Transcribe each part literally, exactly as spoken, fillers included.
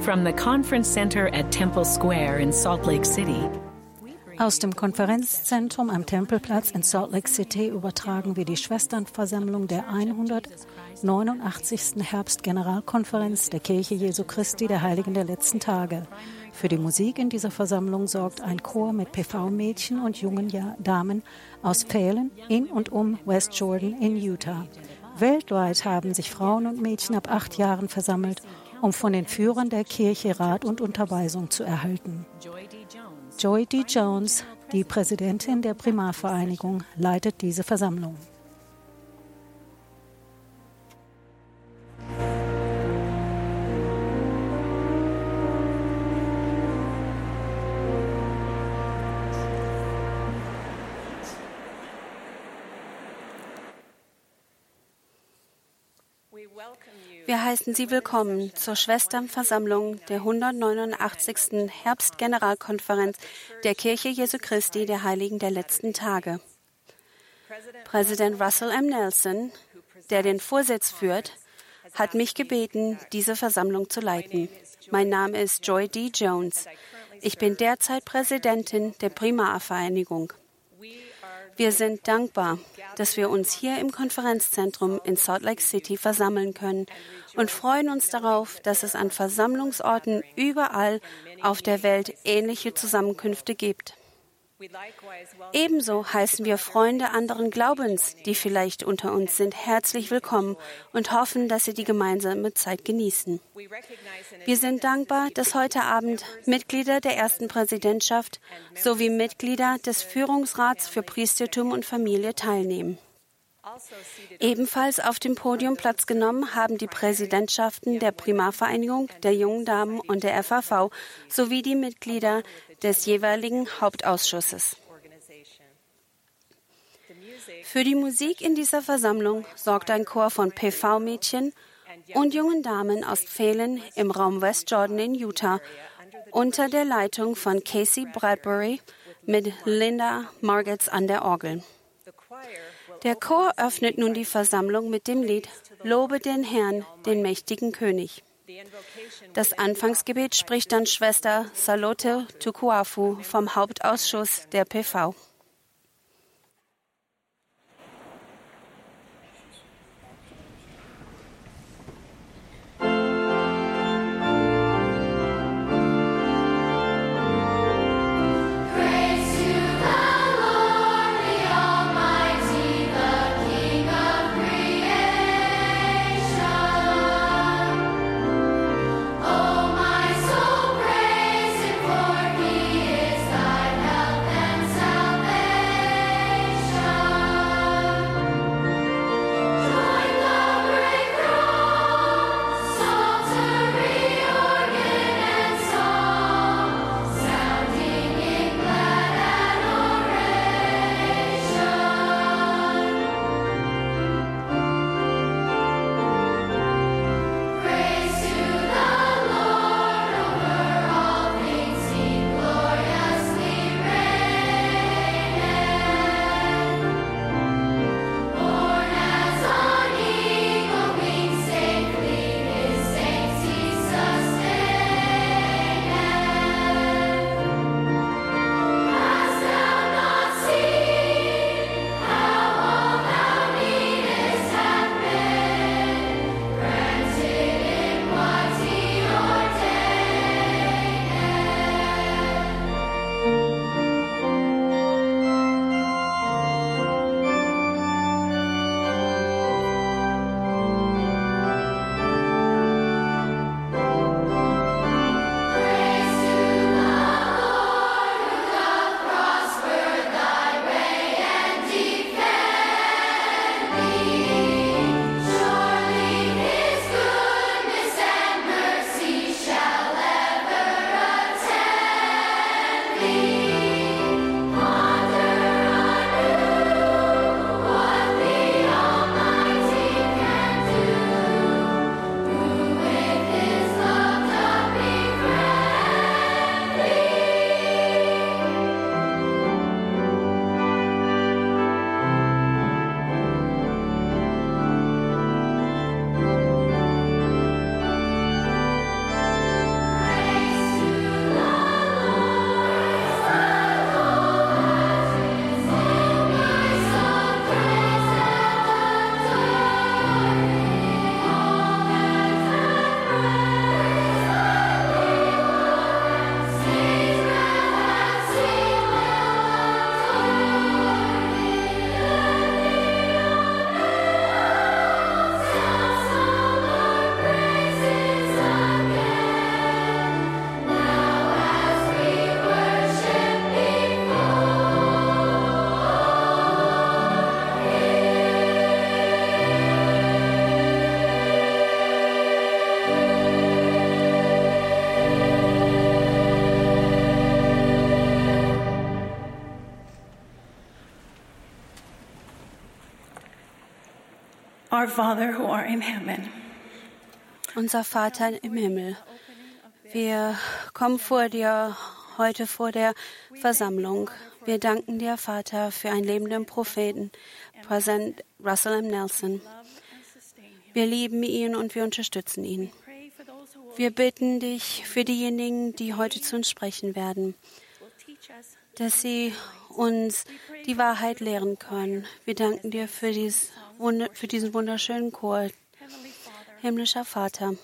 From the Conference Center at Temple Square in Salt Lake City. Aus dem Konferenzzentrum am Tempelplatz in Salt Lake City übertragen wir die Schwesternversammlung der hundertneunundachtzigsten Herbstgeneralkonferenz der Kirche Jesu Christi der Heiligen der letzten Tage. Für die Musik in dieser Versammlung sorgt ein Chor mit P V-Mädchen und jungen Damen aus Phelan in und um West Jordan in Utah. Weltweit haben sich Frauen und Mädchen ab acht Jahren versammelt, um von den Führern der Kirche Rat und Unterweisung zu erhalten. Joy D. Jones, die Präsidentin der Primarvereinigung, leitet diese Versammlung. Wir heißen Sie willkommen zur Schwesternversammlung der hundertneunundachtzigsten Herbstgeneralkonferenz der Kirche Jesu Christi der Heiligen der letzten Tage. Präsident Russell M. Nelson, der den Vorsitz führt, hat mich gebeten, diese Versammlung zu leiten. Mein Name ist Joy D. Jones. Ich bin derzeit Präsidentin der Primarvereinigung. Wir sind dankbar, dass wir uns hier im Konferenzzentrum in Salt Lake City versammeln können und freuen uns darauf, dass es an Versammlungsorten überall auf der Welt ähnliche Zusammenkünfte gibt. Ebenso heißen wir Freunde anderen Glaubens, die vielleicht unter uns sind, herzlich willkommen und hoffen, dass sie die gemeinsame Zeit genießen. Wir sind dankbar, dass heute Abend Mitglieder der ersten Präsidentschaft sowie Mitglieder des Führungsrats für Priestertum und Familie teilnehmen. Ebenfalls auf dem Podium Platz genommen haben die Präsidentschaften der Primarvereinigung, der Jungen Damen und der F A V sowie die Mitglieder des jeweiligen Hauptausschusses. Für die Musik in dieser Versammlung sorgt ein Chor von P V-Mädchen und jungen Damen aus Phelan im Raum West Jordan in Utah unter der Leitung von Casey Bradbury mit Linda Margetts an der Orgel. Der Chor öffnet nun die Versammlung mit dem Lied »Lobe den Herrn, den mächtigen König«. Das Anfangsgebet spricht dann Schwester Salote Tukuafu vom Hauptausschuss der P V. Salvation. Our Father who art in heaven. Unser Vater im Himmel, wir kommen vor dir heute vor der Versammlung. Wir danken dir, Vater, für einen lebenden Propheten, Präsident Russell M. Nelson. Wir lieben ihn und wir unterstützen ihn. Wir bitten dich für diejenigen, die heute zu uns sprechen werden, dass sie uns die Wahrheit lehren können. Wir danken dir für, dies, für diesen wunderschönen Chor. Himmlischer Vater,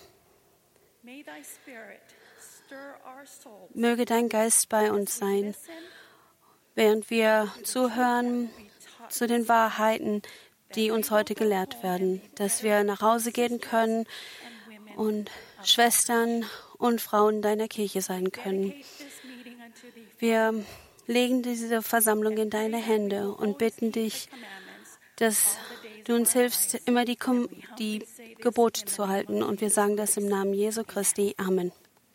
möge dein Geist bei uns sein, während wir zuhören zu den Wahrheiten, die uns heute gelehrt werden, dass wir nach Hause gehen können und Schwestern und Frauen deiner Kirche sein können. Wir legen diese Versammlung in deine Hände und bitten dich, dass du uns hilfst, immer die, die Gebote zu halten. Und wir sagen das im Namen Jesu Christi. Amen.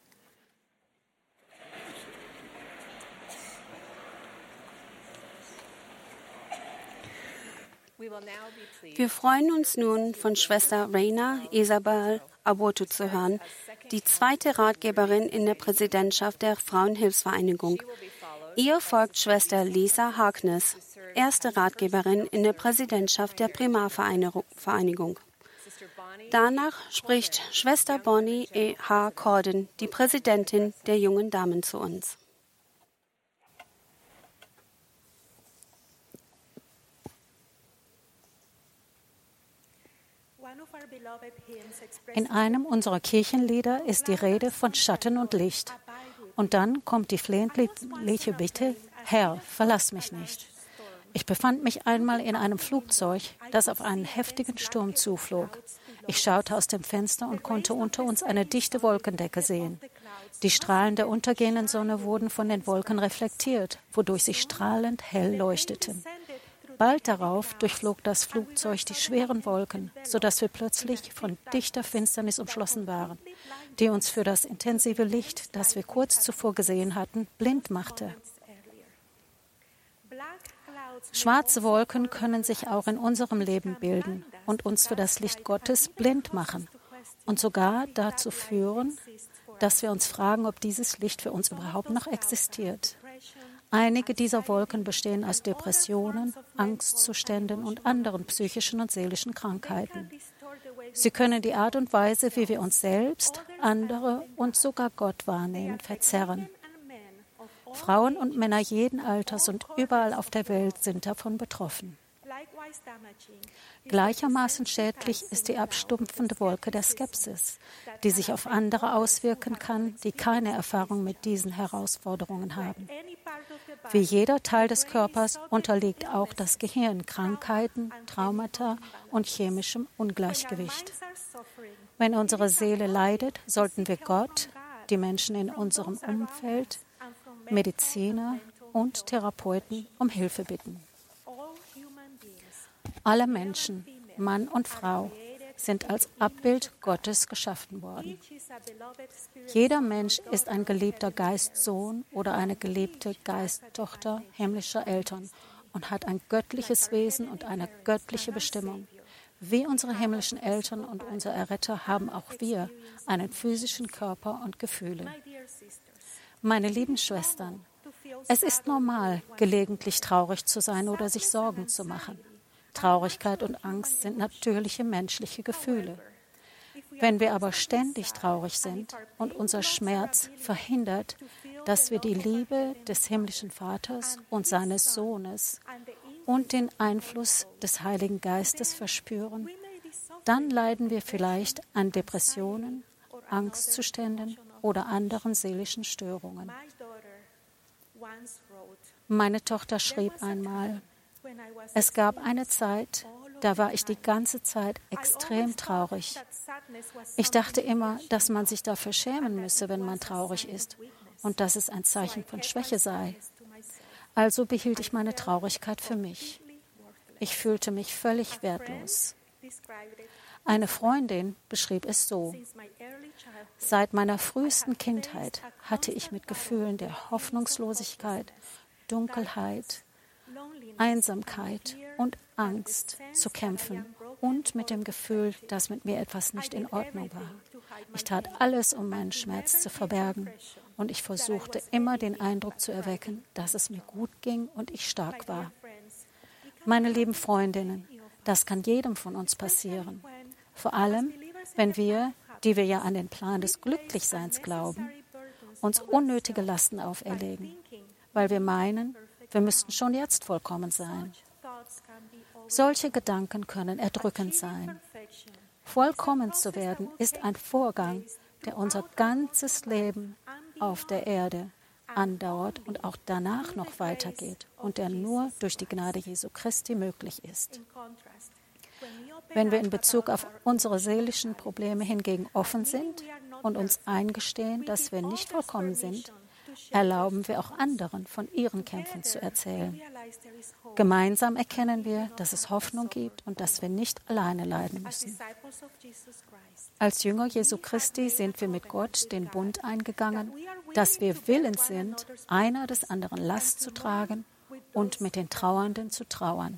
Wir freuen uns nun, von Schwester Raina Isabel Abotu zu hören, die zweite Ratgeberin in der Präsidentschaft der Frauenhilfsvereinigung. Ihr folgt Schwester Lisa Harkness, erste Ratgeberin in der Präsidentschaft der Primarvereinigung. Danach spricht Schwester Bonnie E. H. Corden, die Präsidentin der jungen Damen, zu uns. In einem unserer Kirchenlieder ist die Rede von Schatten und Licht. Und dann kommt die flehentliche Bitte, Herr, verlass mich nicht. Ich befand mich einmal in einem Flugzeug, das auf einen heftigen Sturm zuflog. Ich schaute aus dem Fenster und konnte unter uns eine dichte Wolkendecke sehen. Die Strahlen der untergehenden Sonne wurden von den Wolken reflektiert, wodurch sie strahlend hell leuchteten. Bald darauf durchflog das Flugzeug die schweren Wolken, sodass wir plötzlich von dichter Finsternis umschlossen waren, die uns für das intensive Licht, das wir kurz zuvor gesehen hatten, blind machte. Schwarze Wolken können sich auch in unserem Leben bilden und uns für das Licht Gottes blind machen und sogar dazu führen, dass wir uns fragen, ob dieses Licht für uns überhaupt noch existiert. Einige dieser Wolken bestehen aus Depressionen, Angstzuständen und anderen psychischen und seelischen Krankheiten. Sie können die Art und Weise, wie wir uns selbst, andere und sogar Gott wahrnehmen, verzerren. Frauen und Männer jeden Alters und überall auf der Welt sind davon betroffen. Gleichermaßen schädlich ist die abstumpfende Wolke der Skepsis, die sich auf andere auswirken kann, die keine Erfahrung mit diesen Herausforderungen haben. Wie jeder Teil des Körpers unterliegt auch das Gehirn Krankheiten, Traumata und chemischem Ungleichgewicht. Wenn unsere Seele leidet, sollten wir Gott, die Menschen in unserem Umfeld, Mediziner und Therapeuten um Hilfe bitten. Alle Menschen, Mann und Frau, sind als Abbild Gottes geschaffen worden. Jeder Mensch ist ein geliebter Geistsohn oder eine geliebte Geisttochter himmlischer Eltern und hat ein göttliches Wesen und eine göttliche Bestimmung. Wie unsere himmlischen Eltern und unser Erretter haben auch wir einen physischen Körper und Gefühle. Meine lieben Schwestern, es ist normal, gelegentlich traurig zu sein oder sich Sorgen zu machen. Traurigkeit und Angst sind natürliche menschliche Gefühle. Wenn wir aber ständig traurig sind und unser Schmerz verhindert, dass wir die Liebe des himmlischen Vaters und seines Sohnes und den Einfluss des Heiligen Geistes verspüren, dann leiden wir vielleicht an Depressionen, Angstzuständen oder anderen seelischen Störungen. Meine Tochter schrieb einmal: Es gab eine Zeit, da war ich die ganze Zeit extrem traurig. Ich dachte immer, dass man sich dafür schämen müsse, wenn man traurig ist und dass es ein Zeichen von Schwäche sei. Also behielt ich meine Traurigkeit für mich. Ich fühlte mich völlig wertlos. Eine Freundin beschrieb es so: Seit meiner frühesten Kindheit hatte ich mit Gefühlen der Hoffnungslosigkeit, Dunkelheit, Einsamkeit und Angst zu kämpfen und mit dem Gefühl, dass mit mir etwas nicht in Ordnung war. Ich tat alles, um meinen Schmerz zu verbergen, und ich versuchte immer den Eindruck zu erwecken, dass es mir gut ging und ich stark war. Meine lieben Freundinnen, das kann jedem von uns passieren. Vor allem, wenn wir, die wir ja an den Plan des Glücklichseins glauben, uns unnötige Lasten auferlegen, weil wir meinen, wir müssten schon jetzt vollkommen sein. Solche Gedanken können erdrückend sein. Vollkommen zu werden ist ein Vorgang, der unser ganzes Leben auf der Erde andauert und auch danach noch weitergeht und der nur durch die Gnade Jesu Christi möglich ist. Wenn wir in Bezug auf unsere seelischen Probleme hingegen offen sind und uns eingestehen, dass wir nicht vollkommen sind, erlauben wir auch anderen, von ihren Kämpfen zu erzählen. Gemeinsam erkennen wir, dass es Hoffnung gibt und dass wir nicht alleine leiden müssen. Als Jünger Jesu Christi sind wir mit Gott den Bund eingegangen, dass wir willens sind, einer des anderen Last zu tragen und mit den Trauernden zu trauern.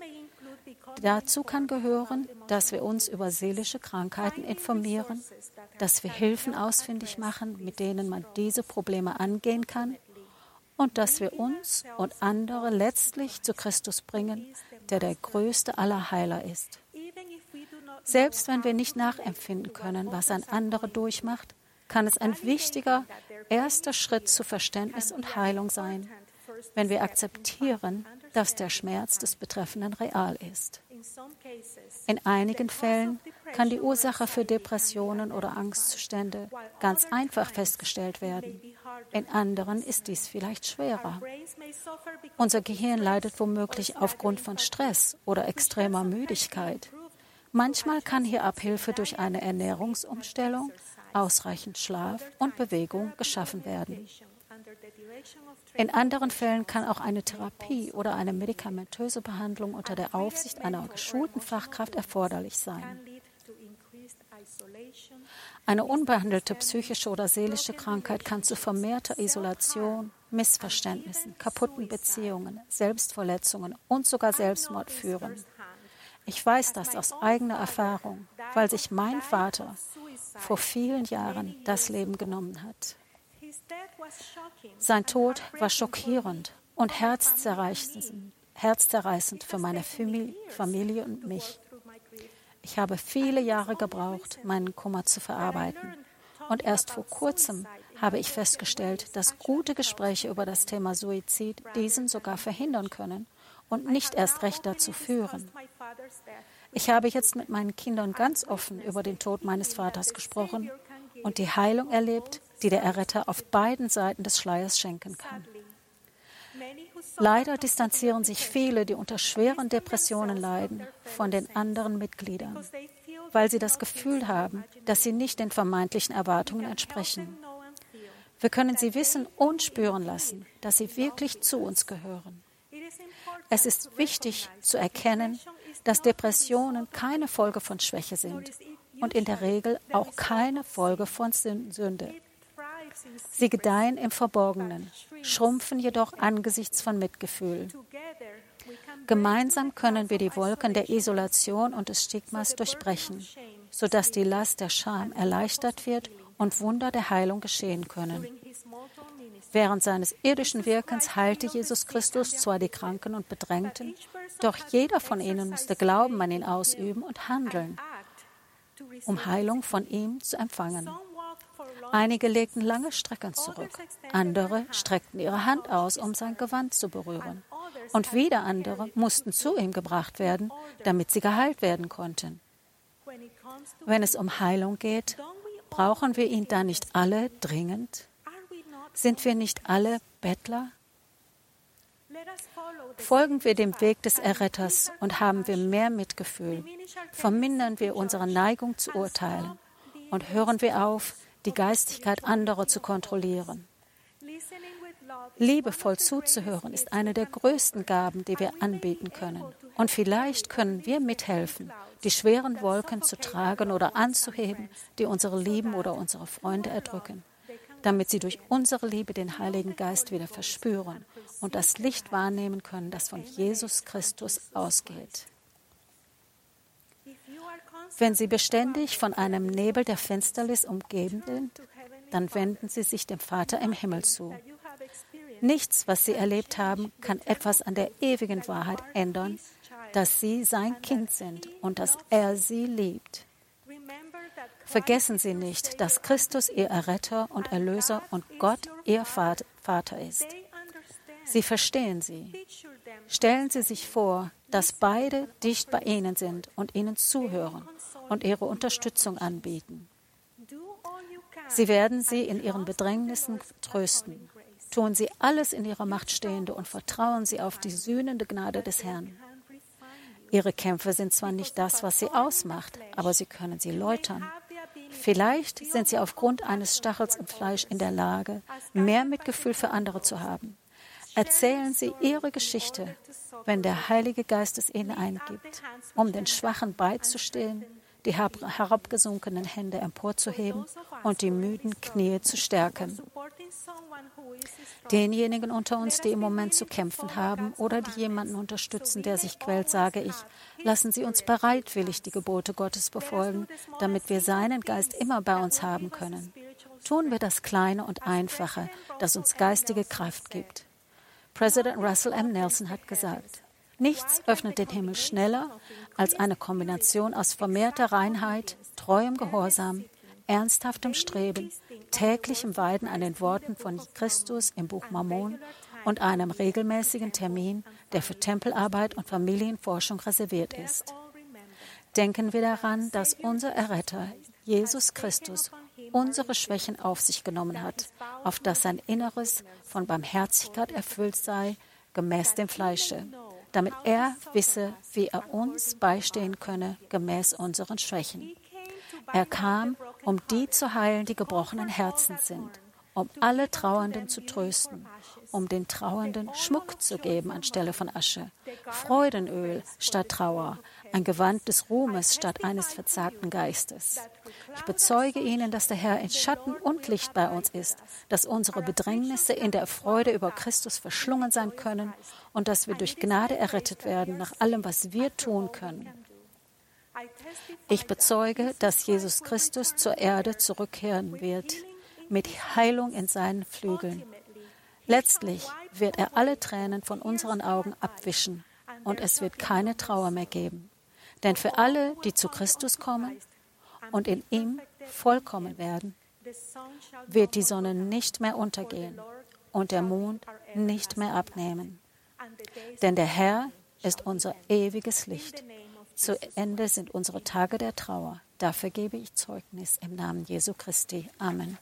Dazu kann gehören, dass wir uns über seelische Krankheiten informieren, dass wir Hilfen ausfindig machen, mit denen man diese Probleme angehen kann, und dass wir uns und andere letztlich zu Christus bringen, der der größte aller Heiler ist. Selbst wenn wir nicht nachempfinden können, was ein anderer durchmacht, kann es ein wichtiger erster Schritt zu Verständnis und Heilung sein, wenn wir akzeptieren, dass der Schmerz des Betreffenden real ist. In einigen Fällen kann die Ursache für Depressionen oder Angstzustände ganz einfach festgestellt werden. In anderen ist dies vielleicht schwerer. Unser Gehirn leidet womöglich aufgrund von Stress oder extremer Müdigkeit. Manchmal kann hier Abhilfe durch eine Ernährungsumstellung, ausreichend Schlaf und Bewegung geschaffen werden. In anderen Fällen kann auch eine Therapie oder eine medikamentöse Behandlung unter der Aufsicht einer geschulten Fachkraft erforderlich sein. Eine unbehandelte psychische oder seelische Krankheit kann zu vermehrter Isolation, Missverständnissen, kaputten Beziehungen, Selbstverletzungen und sogar Selbstmord führen. Ich weiß das aus eigener Erfahrung, weil sich mein Vater vor vielen Jahren das Leben genommen hat. Sein Tod war schockierend und herzzerreißend, herzzerreißend für meine Familie und mich. Ich habe viele Jahre gebraucht, meinen Kummer zu verarbeiten. Und erst vor kurzem habe ich festgestellt, dass gute Gespräche über das Thema Suizid diesen sogar verhindern können und nicht erst recht dazu führen. Ich habe jetzt mit meinen Kindern ganz offen über den Tod meines Vaters gesprochen und die Heilung erlebt, die der Erretter auf beiden Seiten des Schleiers schenken kann. Leider distanzieren sich viele, die unter schweren Depressionen leiden, von den anderen Mitgliedern, weil sie das Gefühl haben, dass sie nicht den vermeintlichen Erwartungen entsprechen. Wir können sie wissen und spüren lassen, dass sie wirklich zu uns gehören. Es ist wichtig zu erkennen, dass Depressionen keine Folge von Schwäche sind und in der Regel auch keine Folge von Sünde. Sie gedeihen im Verborgenen, schrumpfen jedoch angesichts von Mitgefühl. Gemeinsam können wir die Wolken der Isolation und des Stigmas durchbrechen, sodass die Last der Scham erleichtert wird und Wunder der Heilung geschehen können. Während seines irdischen Wirkens heilte Jesus Christus zwar die Kranken und Bedrängten, doch jeder von ihnen musste Glauben an ihn ausüben und handeln, um Heilung von ihm zu empfangen. Einige legten lange Strecken zurück, andere streckten ihre Hand aus, um sein Gewand zu berühren. Und wieder andere mussten zu ihm gebracht werden, damit sie geheilt werden konnten. Wenn es um Heilung geht, brauchen wir ihn dann nicht alle dringend? Sind wir nicht alle Bettler? Folgen wir dem Weg des Erretters und haben wir mehr Mitgefühl, vermindern wir unsere Neigung zu urteilen und hören wir auf, die Geistigkeit anderer zu kontrollieren. Liebevoll zuzuhören ist eine der größten Gaben, die wir anbieten können. Und vielleicht können wir mithelfen, die schweren Wolken zu tragen oder anzuheben, die unsere Lieben oder unsere Freunde erdrücken, damit sie durch unsere Liebe den Heiligen Geist wieder verspüren und das Licht wahrnehmen können, das von Jesus Christus ausgeht. Wenn sie beständig von einem Nebel der Finsternis umgeben sind, dann wenden sie sich dem Vater im Himmel zu. Nichts, was sie erlebt haben, kann etwas an der ewigen Wahrheit ändern, dass sie sein Kind sind und dass er sie liebt. Vergessen Sie nicht, dass Christus Ihr Erretter und Erlöser und Gott Ihr Vater ist. Sie verstehen Sie. Stellen Sie sich vor, dass beide dicht bei Ihnen sind und Ihnen zuhören und ihre Unterstützung anbieten. Sie werden Sie in Ihren Bedrängnissen trösten. Tun Sie alles in Ihrer Macht Stehende und vertrauen Sie auf die sühnende Gnade des Herrn. Ihre Kämpfe sind zwar nicht das, was Sie ausmacht, aber Sie können sie läutern. Vielleicht sind Sie aufgrund eines Stachels im Fleisch in der Lage, mehr Mitgefühl für andere zu haben. Erzählen Sie Ihre Geschichte, wenn der Heilige Geist es Ihnen eingibt, um den Schwachen beizustehen, die herabgesunkenen Hände emporzuheben und die müden Knie zu stärken. Denjenigen unter uns, die im Moment zu kämpfen haben oder die jemanden unterstützen, der sich quält, sage ich, lassen Sie uns bereitwillig die Gebote Gottes befolgen, damit wir seinen Geist immer bei uns haben können. Tun wir das Kleine und Einfache, das uns geistige Kraft gibt. Präsident Russell M. Nelson hat gesagt, nichts öffnet den Himmel schneller als eine Kombination aus vermehrter Reinheit, treuem Gehorsam, ernsthaftem Streben, täglichem Weiden an den Worten von Christus im Buch Mormon und einem regelmäßigen Termin, der für Tempelarbeit und Familienforschung reserviert ist. Denken wir daran, dass unser Erretter, Jesus Christus, unsere Schwächen auf sich genommen hat, auf dass sein Inneres von Barmherzigkeit erfüllt sei, gemäß dem Fleische, damit er wisse, wie er uns beistehen könne, gemäß unseren Schwächen. Er kam, um die zu heilen, die gebrochenen Herzen sind, um alle Trauernden zu trösten, um den Trauernden Schmuck zu geben anstelle von Asche, Freudenöl statt Trauer, ein Gewand des Ruhmes statt eines verzagten Geistes. Ich bezeuge Ihnen, dass der Herr in Schatten und Licht bei uns ist, dass unsere Bedrängnisse in der Freude über Christus verschlungen sein können und dass wir durch Gnade errettet werden nach allem, was wir tun können. Ich bezeuge, dass Jesus Christus zur Erde zurückkehren wird, mit Heilung in seinen Flügeln. Letztlich wird er alle Tränen von unseren Augen abwischen und es wird keine Trauer mehr geben. Denn für alle, die zu Christus kommen und in ihm vollkommen werden, wird die Sonne nicht mehr untergehen und der Mond nicht mehr abnehmen. Denn der Herr ist unser ewiges Licht. Zu Ende sind unsere Tage der Trauer. Dafür gebe ich Zeugnis im Namen Jesu Christi. Amen.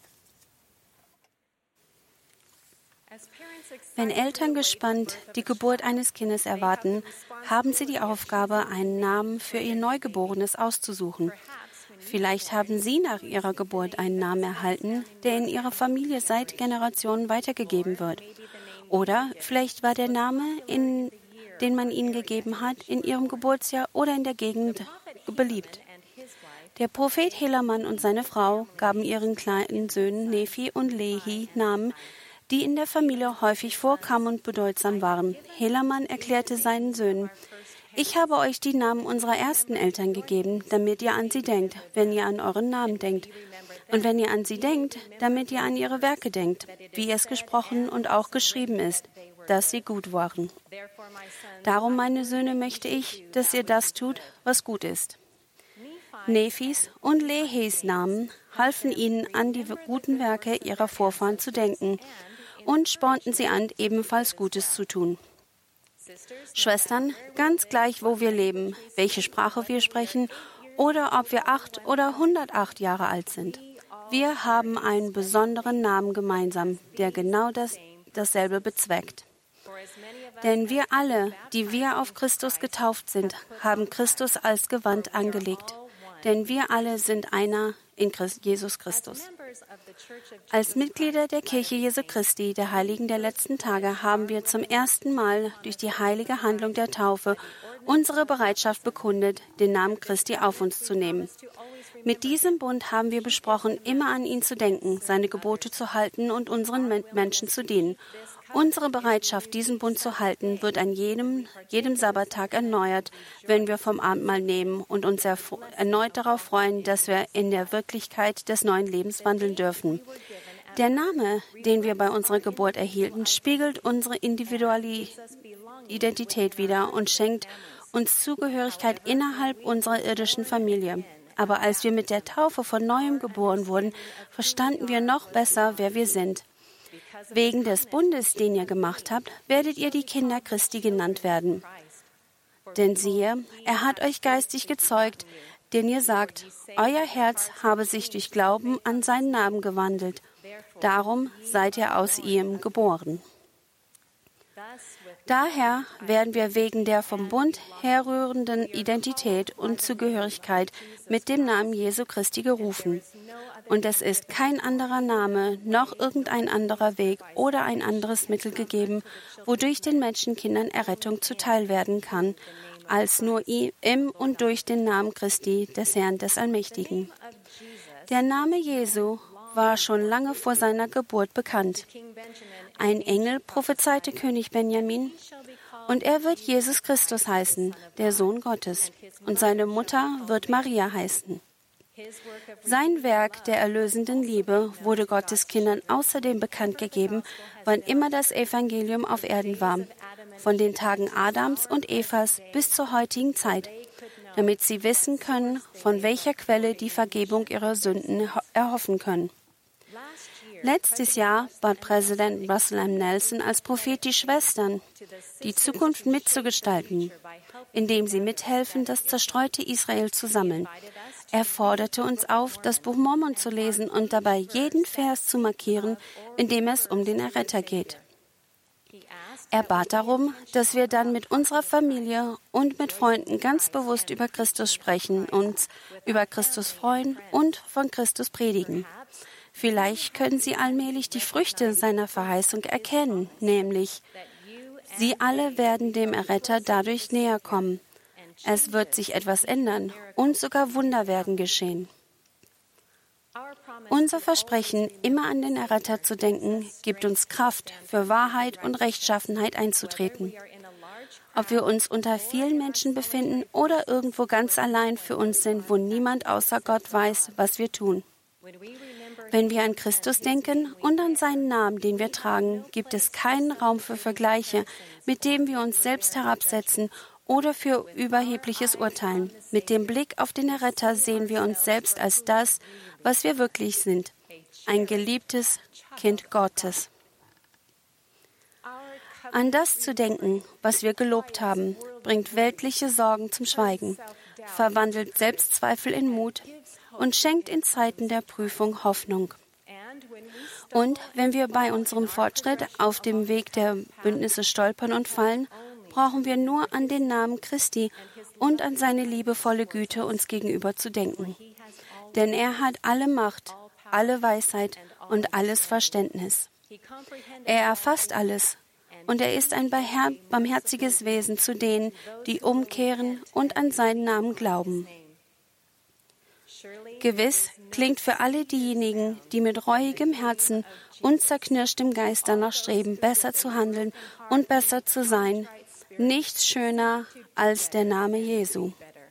Wenn Eltern gespannt die Geburt eines Kindes erwarten, haben sie die Aufgabe, einen Namen für ihr Neugeborenes auszusuchen. Vielleicht haben Sie nach Ihrer Geburt einen Namen erhalten, der in Ihrer Familie seit Generationen weitergegeben wird. Oder vielleicht war der Name, in, den man Ihnen gegeben hat, in Ihrem Geburtsjahr oder in der Gegend beliebt. Der Prophet Helaman und seine Frau gaben ihren kleinen Söhnen Nephi und Lehi Namen, die in der Familie häufig vorkamen und bedeutsam waren. Helaman erklärte seinen Söhnen, ich habe euch die Namen unserer ersten Eltern gegeben, damit ihr an sie denkt, wenn ihr an euren Namen denkt. Und wenn ihr an sie denkt, damit ihr an ihre Werke denkt, wie es gesprochen und auch geschrieben ist, dass sie gut waren. Darum, meine Söhne, möchte ich, dass ihr das tut, was gut ist. Nephis und Lehis Namen halfen ihnen, an die guten Werke ihrer Vorfahren zu denken und spornten sie an, ebenfalls Gutes zu tun. Schwestern, ganz gleich, wo wir leben, welche Sprache wir sprechen oder ob wir acht oder hundertacht Jahre alt sind, wir haben einen besonderen Namen gemeinsam, der genau das, dasselbe bezweckt. Denn wir alle, die wir auf Christus getauft sind, haben Christus als Gewand angelegt. Denn wir alle sind einer in Christ, Jesus Christus. Als Mitglieder der Kirche Jesu Christi, der Heiligen der letzten Tage, haben wir zum ersten Mal durch die heilige Handlung der Taufe unsere Bereitschaft bekundet, den Namen Christi auf uns zu nehmen. Mit diesem Bund haben wir besprochen, immer an ihn zu denken, seine Gebote zu halten und unseren Menschen zu dienen. Unsere Bereitschaft, diesen Bund zu halten, wird an jedem, jedem Sabbattag erneuert, wenn wir vom Abendmahl nehmen und uns erneut darauf freuen, dass wir in der Wirklichkeit des neuen Lebens wandeln dürfen. Der Name, den wir bei unserer Geburt erhielten, spiegelt unsere individuelle Identität wider und schenkt uns Zugehörigkeit innerhalb unserer irdischen Familie. Aber als wir mit der Taufe von Neuem geboren wurden, verstanden wir noch besser, wer wir sind. Wegen des Bundes, den ihr gemacht habt, werdet ihr die Kinder Christi genannt werden. Denn siehe, er hat euch geistig gezeugt, denn ihr sagt, euer Herz habe sich durch Glauben an seinen Namen gewandelt. Darum seid ihr aus ihm geboren. Daher werden wir wegen der vom Bund herrührenden Identität und Zugehörigkeit mit dem Namen Jesu Christi gerufen. Und es ist kein anderer Name, noch irgendein anderer Weg oder ein anderes Mittel gegeben, wodurch den Menschenkindern Errettung zuteil werden kann, als nur im und durch den Namen Christi, des Herrn, des Allmächtigen. Der Name Jesu war schon lange vor seiner Geburt bekannt. Ein Engel prophezeite König Benjamin, und er wird Jesus Christus heißen, der Sohn Gottes, und seine Mutter wird Maria heißen. Sein Werk der erlösenden Liebe wurde Gottes Kindern außerdem bekannt gegeben, wann immer das Evangelium auf Erden war, von den Tagen Adams und Evas bis zur heutigen Zeit, damit sie wissen können, von welcher Quelle die Vergebung ihrer Sünden erhoffen können. Letztes Jahr bat Präsident Russell M. Nelson als Prophet die Schwestern, die Zukunft mitzugestalten, indem sie mithelfen, das zerstreute Israel zu sammeln. Er forderte uns auf, das Buch Mormon zu lesen und dabei jeden Vers zu markieren, in dem es um den Erretter geht. Er bat darum, dass wir dann mit unserer Familie und mit Freunden ganz bewusst über Christus sprechen, uns über Christus freuen und von Christus predigen. Vielleicht können Sie allmählich die Früchte seiner Verheißung erkennen, nämlich, Sie alle werden dem Erretter dadurch näher kommen. Es wird sich etwas ändern und sogar Wunder werden geschehen. Unser Versprechen, immer an den Erretter zu denken, gibt uns Kraft, für Wahrheit und Rechtschaffenheit einzutreten. Ob wir uns unter vielen Menschen befinden oder irgendwo ganz allein für uns sind, wo niemand außer Gott weiß, was wir tun. Wenn wir an Christus denken und an seinen Namen, den wir tragen, gibt es keinen Raum für Vergleiche, mit dem wir uns selbst herabsetzen oder für überhebliches Urteilen. Mit dem Blick auf den Erretter sehen wir uns selbst als das, was wir wirklich sind, ein geliebtes Kind Gottes. An das zu denken, was wir gelobt haben, bringt weltliche Sorgen zum Schweigen, verwandelt Selbstzweifel in Mut und schenkt in Zeiten der Prüfung Hoffnung. Und wenn wir bei unserem Fortschritt auf dem Weg der Bündnisse stolpern und fallen, brauchen wir nur an den Namen Christi und an seine liebevolle Güte uns gegenüber zu denken. Denn er hat alle Macht, alle Weisheit und alles Verständnis. Er erfasst alles und er ist ein barmherziges Wesen zu denen, die umkehren und an seinen Namen glauben. Gewiss klingt für alle diejenigen, die mit reuigem Herzen und zerknirschtem Geist danach streben, besser zu handeln und besser zu sein, nichts schöner als der Name Jesu.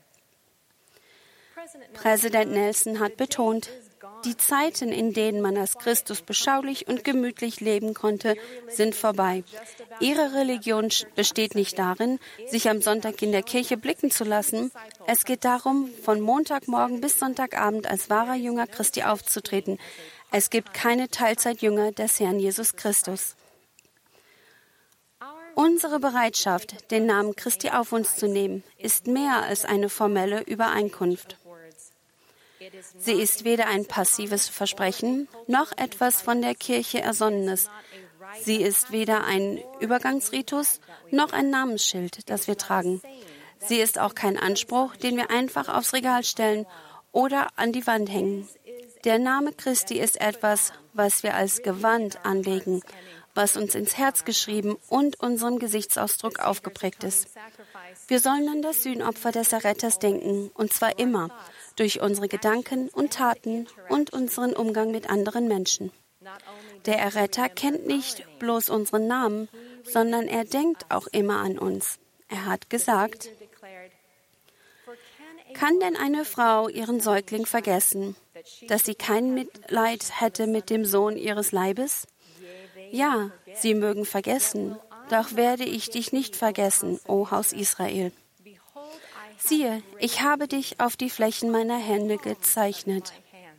Präsident Nelson hat betont, die Zeiten, in denen man als Christus beschaulich und gemütlich leben konnte, sind vorbei. Ihre Religion besteht nicht darin, sich am Sonntag in der Kirche blicken zu lassen. Es geht darum, von Montagmorgen bis Sonntagabend als wahrer Jünger Christi aufzutreten. Es gibt keine Teilzeitjünger des Herrn Jesus Christus. Unsere Bereitschaft, den Namen Christi auf uns zu nehmen, ist mehr als eine formelle Übereinkunft. Sie ist weder ein passives Versprechen, noch etwas von der Kirche Ersonnenes. Sie ist weder ein Übergangsritus, noch ein Namensschild, das wir tragen. Sie ist auch kein Anspruch, den wir einfach aufs Regal stellen oder an die Wand hängen. Der Name Christi ist etwas, was wir als Gewand anlegen, was uns ins Herz geschrieben und unserem Gesichtsausdruck aufgeprägt ist. Wir sollen an das Sühnopfer des Erretters denken, und zwar immer, durch unsere Gedanken und Taten und unseren Umgang mit anderen Menschen. Der Erretter kennt nicht bloß unseren Namen, sondern er denkt auch immer an uns. Er hat gesagt, kann denn eine Frau ihren Säugling vergessen, dass sie kein Mitleid hätte mit dem Sohn ihres Leibes? Ja, sie mögen vergessen, doch werde ich dich nicht vergessen, o Haus Israel. Siehe, ich habe dich auf die Flächen meiner Hände gezeichnet.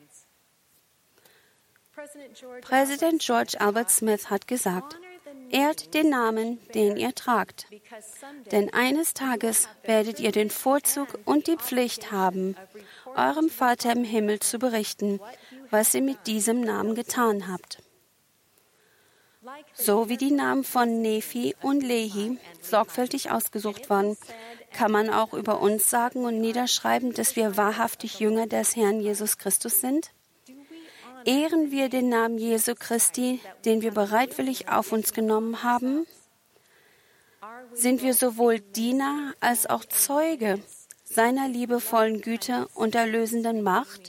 Präsident George Albert Smith hat gesagt, ehrt den Namen, den ihr tragt, denn eines Tages werdet ihr den Vorzug und die Pflicht haben, eurem Vater im Himmel zu berichten, was ihr mit diesem Namen getan habt. So wie die Namen von Nephi und Lehi sorgfältig ausgesucht waren, kann man auch über uns sagen und niederschreiben, dass wir wahrhaftig Jünger des Herrn Jesus Christus sind? Ehren wir den Namen Jesu Christi, den wir bereitwillig auf uns genommen haben? Sind wir sowohl Diener als auch Zeuge seiner liebevollen Güte und erlösenden Macht?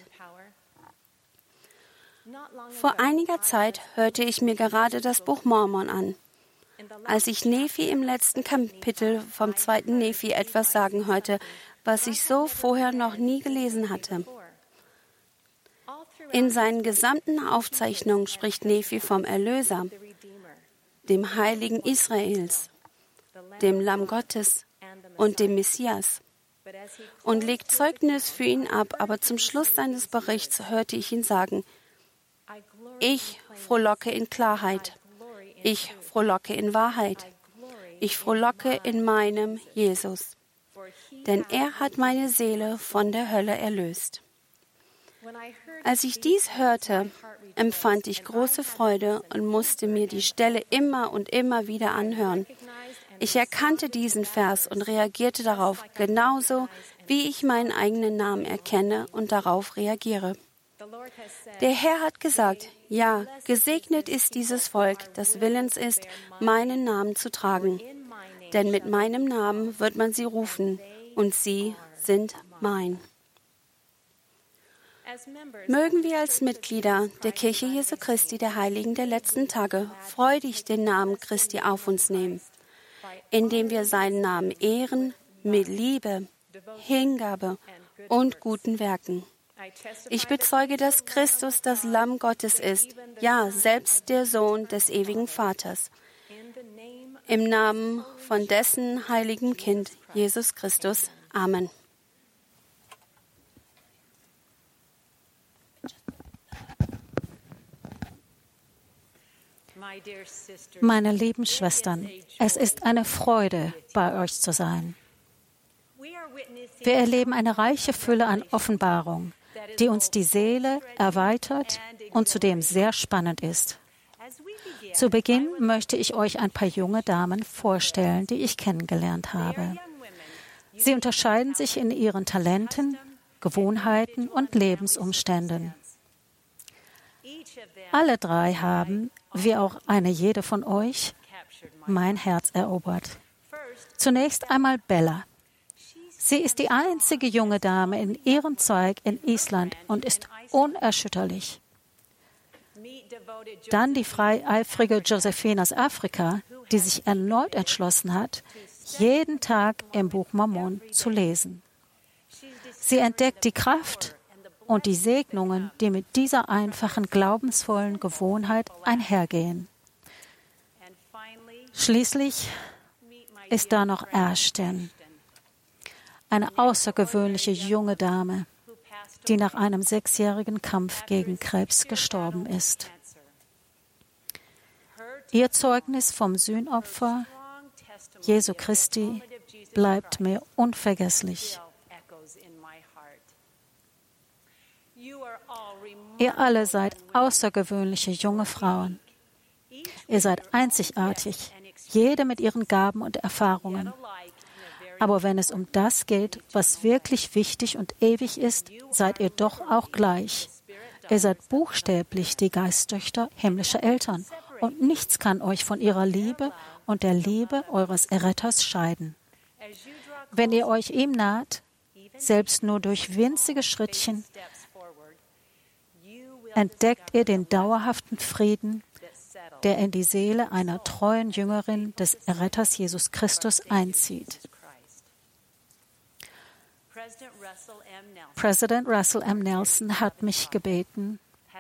Vor einiger Zeit hörte ich mir gerade das Buch Mormon an. Als ich Nephi im letzten Kapitel vom zweiten Nephi etwas sagen hörte, was ich so vorher noch nie gelesen hatte. In seinen gesamten Aufzeichnungen spricht Nephi vom Erlöser, dem Heiligen Israels, dem Lamm Gottes und dem Messias und legt Zeugnis für ihn ab, aber zum Schluss seines Berichts hörte ich ihn sagen, ich frohlocke in Klarheit, ich frohlocke in Wahrheit, ich frohlocke in meinem Jesus, denn er hat meine Seele von der Hölle erlöst. Als ich dies hörte, empfand ich große Freude und musste mir die Stelle immer und immer wieder anhören. Ich erkannte diesen Vers und reagierte darauf, genauso wie ich meinen eigenen Namen erkenne und darauf reagiere. Der Herr hat gesagt, ja, gesegnet ist dieses Volk, das willens ist, meinen Namen zu tragen. Denn mit meinem Namen wird man sie rufen, und sie sind mein. Mögen wir als Mitglieder der Kirche Jesu Christi, der Heiligen der letzten Tage, freudig den Namen Christi auf uns nehmen, indem wir seinen Namen ehren mit Liebe, Hingabe und guten Werken. Ich bezeuge, dass Christus das Lamm Gottes ist, ja, selbst der Sohn des ewigen Vaters. Im Namen von dessen heiligen Kind, Jesus Christus. Amen. Meine lieben Schwestern, es ist eine Freude, bei euch zu sein. Wir erleben eine reiche Fülle an Offenbarung, die uns die Seele erweitert und zudem sehr spannend ist. Zu Beginn möchte ich euch ein paar junge Damen vorstellen, die ich kennengelernt habe. Sie unterscheiden sich in ihren Talenten, Gewohnheiten und Lebensumständen. Alle drei haben, wie auch eine jede von euch, mein Herz erobert. Zunächst einmal Bella. Sie ist die einzige junge Dame in ihrem Zweig in Island und ist unerschütterlich. Dann die freieifrige Josephine aus Afrika, die sich erneut entschlossen hat, jeden Tag im Buch Mormon zu lesen. Sie entdeckt die Kraft und die Segnungen, die mit dieser einfachen, glaubensvollen Gewohnheit einhergehen. Schließlich ist da noch Ashton, eine außergewöhnliche junge Dame, die nach einem sechsjährigen Kampf gegen Krebs gestorben ist. Ihr Zeugnis vom Sühnopfer Jesu Christi bleibt mir unvergesslich. Ihr alle seid außergewöhnliche junge Frauen. Ihr seid einzigartig, jede mit ihren Gaben und Erfahrungen. Aber wenn es um das geht, was wirklich wichtig und ewig ist, seid ihr doch auch gleich. Ihr seid buchstäblich die Geisttöchter himmlischer Eltern und nichts kann euch von ihrer Liebe und der Liebe eures Erretters scheiden. Wenn ihr euch ihm naht, selbst nur durch winzige Schrittchen, entdeckt ihr den dauerhaften Frieden, der in die Seele einer treuen Jüngerin des Erretters Jesus Christus einzieht. Präsident Russell M. Nelson hat mich gebeten,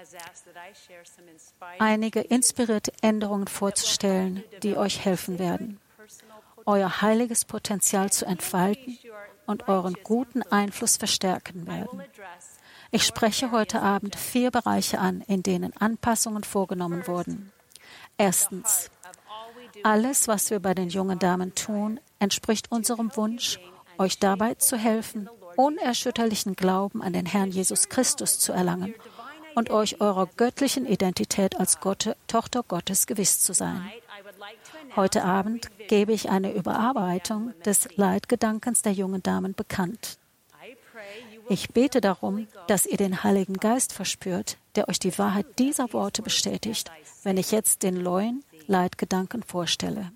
einige inspirierte Änderungen vorzustellen, die euch helfen werden, euer heiliges Potenzial zu entfalten und euren guten Einfluss verstärken werden. Ich spreche heute Abend vier Bereiche an, in denen Anpassungen vorgenommen wurden. Erstens, alles, was wir bei den jungen Damen tun, entspricht unserem Wunsch, euch dabei zu helfen, unerschütterlichen Glauben an den Herrn Jesus Christus zu erlangen und euch eurer göttlichen Identität als Gott, Tochter Gottes gewiss zu sein. Heute Abend gebe ich eine Überarbeitung des Leitgedankens der jungen Damen bekannt. Ich bete darum, dass ihr den Heiligen Geist verspürt, der euch die Wahrheit dieser Worte bestätigt, wenn ich jetzt den neuen Leitgedanken vorstelle.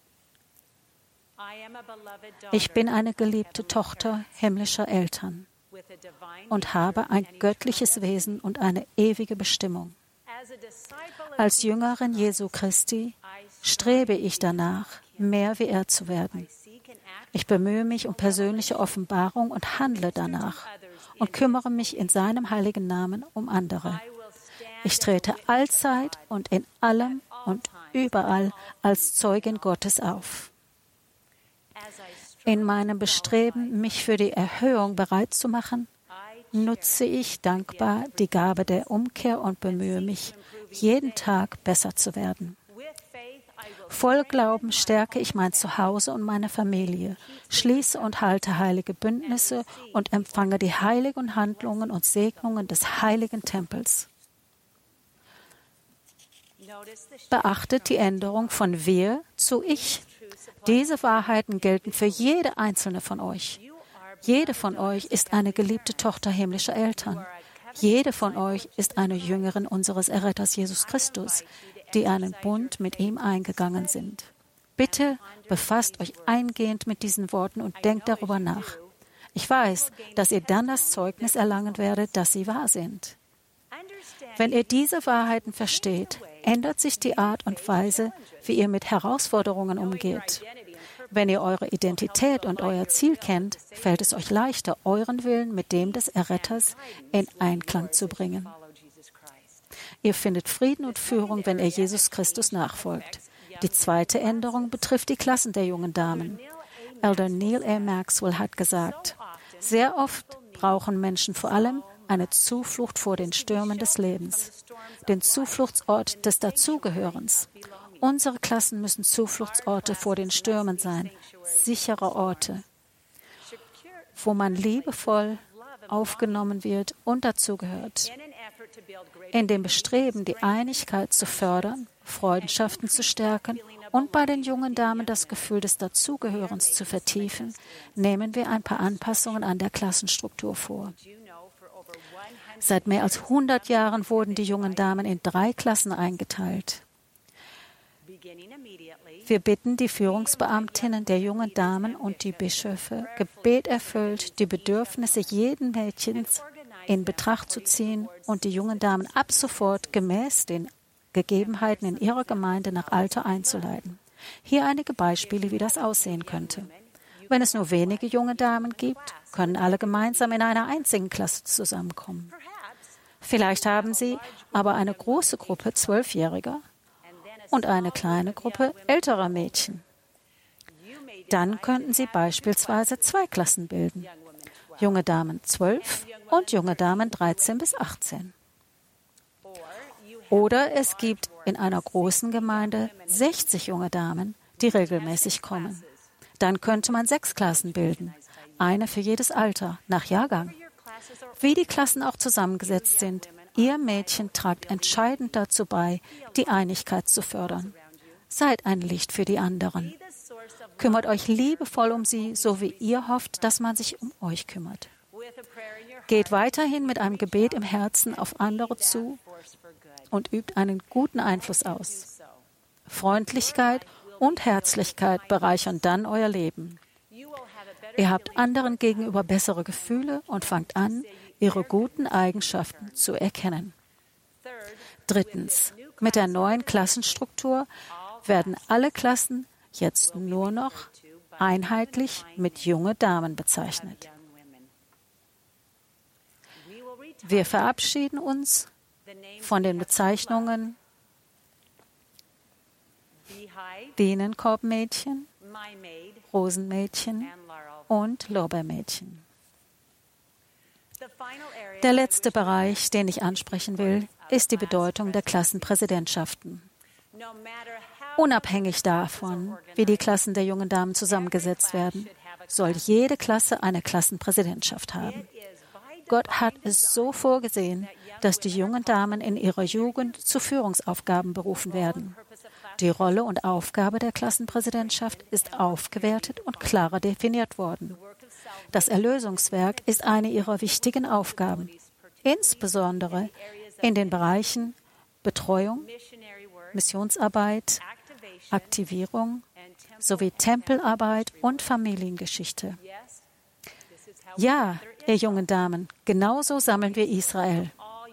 Ich bin eine geliebte Tochter himmlischer Eltern und habe ein göttliches Wesen und eine ewige Bestimmung. Als Jüngerin Jesu Christi strebe ich danach, mehr wie er zu werden. Ich bemühe mich um persönliche Offenbarung und handle danach und kümmere mich in seinem heiligen Namen um andere. Ich trete allzeit und in allem und überall als Zeugin Gottes auf. In meinem Bestreben, mich für die Erhöhung bereit zu machen, nutze ich dankbar die Gabe der Umkehr und bemühe mich, jeden Tag besser zu werden. Voll Glauben stärke ich mein Zuhause und meine Familie, schließe und halte heilige Bündnisse und empfange die heiligen Handlungen und Segnungen des heiligen Tempels. Beachtet die Änderung von wir zu ich. Diese Wahrheiten gelten für jede einzelne von euch. Jede von euch ist eine geliebte Tochter himmlischer Eltern. Jede von euch ist eine Jüngerin unseres Erretters Jesus Christus, die einen Bund mit ihm eingegangen sind. Bitte befasst euch eingehend mit diesen Worten und denkt darüber nach. Ich weiß, dass ihr dann das Zeugnis erlangen werdet, dass sie wahr sind. Wenn ihr diese Wahrheiten versteht, ändert sich die Art und Weise, wie ihr mit Herausforderungen umgeht. Wenn ihr eure Identität und euer Ziel kennt, fällt es euch leichter, euren Willen mit dem des Erretters in Einklang zu bringen. Ihr findet Frieden und Führung, wenn ihr Jesus Christus nachfolgt. Die zweite Änderung betrifft die Klassen der jungen Damen. Elder Neil A. Maxwell hat gesagt, sehr oft brauchen Menschen vor allem eine Zuflucht vor den Stürmen des Lebens, den Zufluchtsort des Dazugehörens. Unsere Klassen müssen Zufluchtsorte vor den Stürmen sein, sichere Orte, wo man liebevoll aufgenommen wird und dazugehört. In dem Bestreben, die Einigkeit zu fördern, Freundschaften zu stärken und bei den jungen Damen das Gefühl des Dazugehörens zu vertiefen, nehmen wir ein paar Anpassungen an der Klassenstruktur vor. Seit mehr als hundert Jahren wurden die jungen Damen in drei Klassen eingeteilt. Wir bitten die Führungsbeamtinnen der jungen Damen und die Bischöfe, gebeterfüllt die Bedürfnisse jeden Mädchens in Betracht zu ziehen und die jungen Damen ab sofort gemäß den Gegebenheiten in ihrer Gemeinde nach Alter einzuleiten. Hier einige Beispiele, wie das aussehen könnte. Wenn es nur wenige junge Damen gibt, können alle gemeinsam in einer einzigen Klasse zusammenkommen. Vielleicht haben sie aber eine große Gruppe Zwölfjähriger und eine kleine Gruppe älterer Mädchen. Dann könnten sie beispielsweise zwei Klassen bilden. Junge Damen zwölf und junge Damen dreizehn bis achtzehn. Oder es gibt in einer großen Gemeinde sechzig junge Damen, die regelmäßig kommen. Dann könnte man sechs Klassen bilden, eine für jedes Alter, nach Jahrgang. Wie die Klassen auch zusammengesetzt sind, ihr Mädchen tragt entscheidend dazu bei, die Einigkeit zu fördern. Seid ein Licht für die anderen. Kümmert euch liebevoll um sie, so wie ihr hofft, dass man sich um euch kümmert. Geht weiterhin mit einem Gebet im Herzen auf andere zu und übt einen guten Einfluss aus. Freundlichkeit und Herzlichkeit bereichern dann euer Leben. Ihr habt anderen gegenüber bessere Gefühle und fangt an, ihre guten Eigenschaften zu erkennen. Drittens, mit der neuen Klassenstruktur werden alle Klassen jetzt nur noch einheitlich mit junge Damen bezeichnet. Wir verabschieden uns von den Bezeichnungen Bienenkorbmädchen, Rosenmädchen und Lorbeermädchen. Der letzte Bereich, den ich ansprechen will, ist die Bedeutung der Klassenpräsidentschaften. Unabhängig davon, wie die Klassen der jungen Damen zusammengesetzt werden, soll jede Klasse eine Klassenpräsidentschaft haben. Gott hat es so vorgesehen, dass die jungen Damen in ihrer Jugend zu Führungsaufgaben berufen werden. Die Rolle und Aufgabe der Klassenpräsidentschaft ist aufgewertet und klarer definiert worden. Das Erlösungswerk ist eine ihrer wichtigen Aufgaben, insbesondere in den Bereichen Betreuung, Missionsarbeit, Aktivierung sowie Tempelarbeit und Familiengeschichte. Ja, ihr jungen Damen, genauso sammeln wir Israel.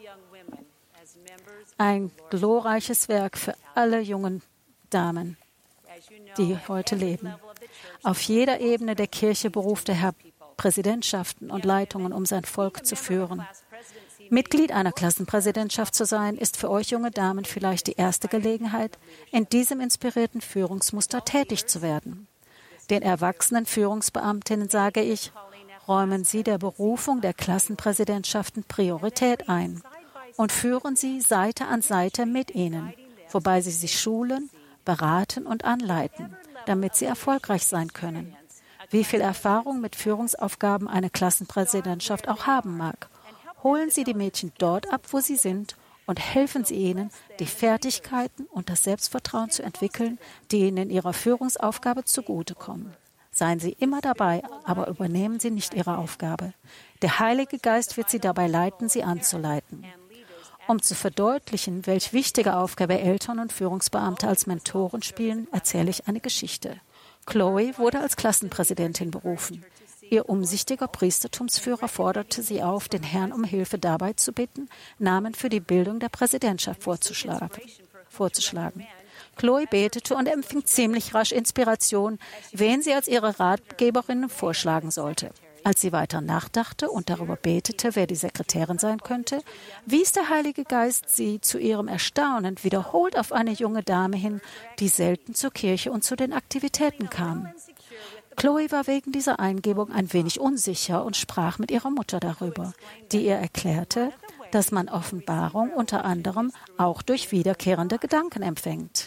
Ein glorreiches Werk für alle jungen Damen, die heute leben. Auf jeder Ebene der Kirche beruft der Herr Präsidentschaften und Leitungen, um sein Volk zu führen. Mitglied einer Klassenpräsidentschaft zu sein, ist für euch junge Damen vielleicht die erste Gelegenheit, in diesem inspirierten Führungsmuster tätig zu werden. Den erwachsenen Führungsbeamtinnen sage ich, räumen Sie der Berufung der Klassenpräsidentschaften Priorität ein und führen Sie Seite an Seite mit ihnen, wobei Sie sie schulen, beraten und anleiten, damit sie erfolgreich sein können. Wie viel Erfahrung mit Führungsaufgaben eine Klassenpräsidentschaft auch haben mag. Holen Sie die Mädchen dort ab, wo sie sind, und helfen Sie ihnen, die Fertigkeiten und das Selbstvertrauen zu entwickeln, die ihnen in ihrer Führungsaufgabe zugutekommen. Seien Sie immer dabei, aber übernehmen Sie nicht Ihre Aufgabe. Der Heilige Geist wird Sie dabei leiten, sie anzuleiten. Um zu verdeutlichen, welch wichtige Aufgabe Eltern und Führungsbeamte als Mentoren spielen, erzähle ich eine Geschichte. Chloe wurde als Klassenpräsidentin berufen. Ihr umsichtiger Priestertumsführer forderte sie auf, den Herrn um Hilfe dabei zu bitten, Namen für die Bildung der Präsidentschaft vorzuschlagen. vorzuschlagen. Chloe betete und empfing ziemlich rasch Inspiration, wen sie als ihre Ratgeberin vorschlagen sollte. Als sie weiter nachdachte und darüber betete, wer die Sekretärin sein könnte, wies der Heilige Geist sie zu ihrem Erstaunen wiederholt auf eine junge Dame hin, die selten zur Kirche und zu den Aktivitäten kam. Chloe war wegen dieser Eingebung ein wenig unsicher und sprach mit ihrer Mutter darüber, die ihr erklärte, dass man Offenbarung unter anderem auch durch wiederkehrende Gedanken empfängt.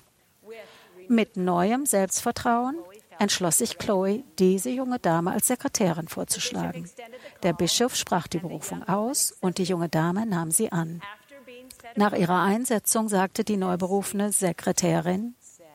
Mit neuem Selbstvertrauen entschloss sich Chloe, diese junge Dame als Sekretärin vorzuschlagen. Der Bischof sprach die Berufung aus und die junge Dame nahm sie an. Nach ihrer Einsetzung sagte die neuberufene Sekretärin,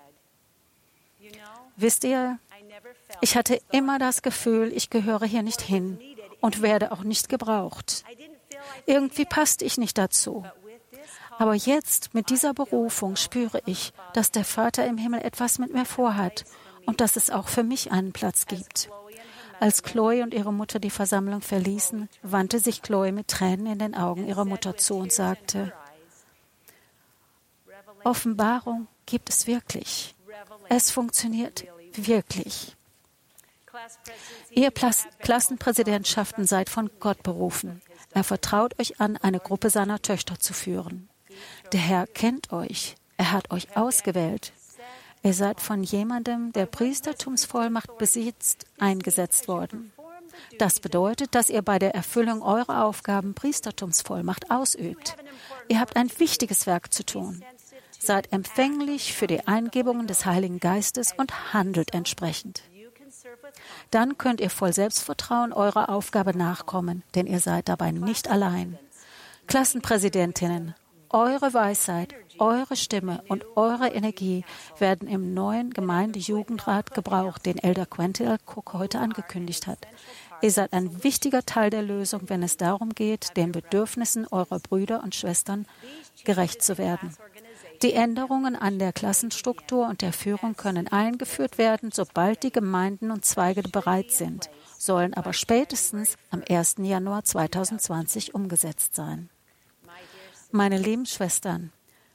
wisst ihr, ich hatte immer das Gefühl, ich gehöre hier nicht hin und werde auch nicht gebraucht. Irgendwie passte ich nicht dazu. Aber jetzt mit dieser Berufung spüre ich, dass der Vater im Himmel etwas mit mir vorhat und dass es auch für mich einen Platz gibt. Als Chloe und ihre Mutter die Versammlung verließen, wandte sich Chloe mit Tränen in den Augen ihrer Mutter zu und sagte, Offenbarung gibt es wirklich. Es funktioniert wirklich. Ihr Plas- Klassenpräsidentschaften seid von Gott berufen. Er vertraut euch an, eine Gruppe seiner Töchter zu führen. Der Herr kennt euch. Er hat euch ausgewählt. Ihr seid von jemandem, der Priestertumsvollmacht besitzt, eingesetzt worden. Das bedeutet, dass ihr bei der Erfüllung eurer Aufgaben Priestertumsvollmacht ausübt. Ihr habt ein wichtiges Werk zu tun. Seid empfänglich für die Eingebungen des Heiligen Geistes und handelt entsprechend. Dann könnt ihr voll Selbstvertrauen eurer Aufgabe nachkommen, denn ihr seid dabei nicht allein. Klassenpräsidentinnen, eure Weisheit, eure Stimme und eure Energie werden im neuen Gemeindejugendrat gebraucht, den Elder Quentin Cook heute angekündigt hat. Ihr seid ein wichtiger Teil der Lösung, wenn es darum geht, den Bedürfnissen eurer Brüder und Schwestern gerecht zu werden. Die Änderungen an der Klassenstruktur und der Führung können eingeführt werden, sobald die Gemeinden und Zweige bereit sind, sollen aber spätestens am ersten Januar zweitausendzwanzig umgesetzt sein. Meine lieben Schwestern,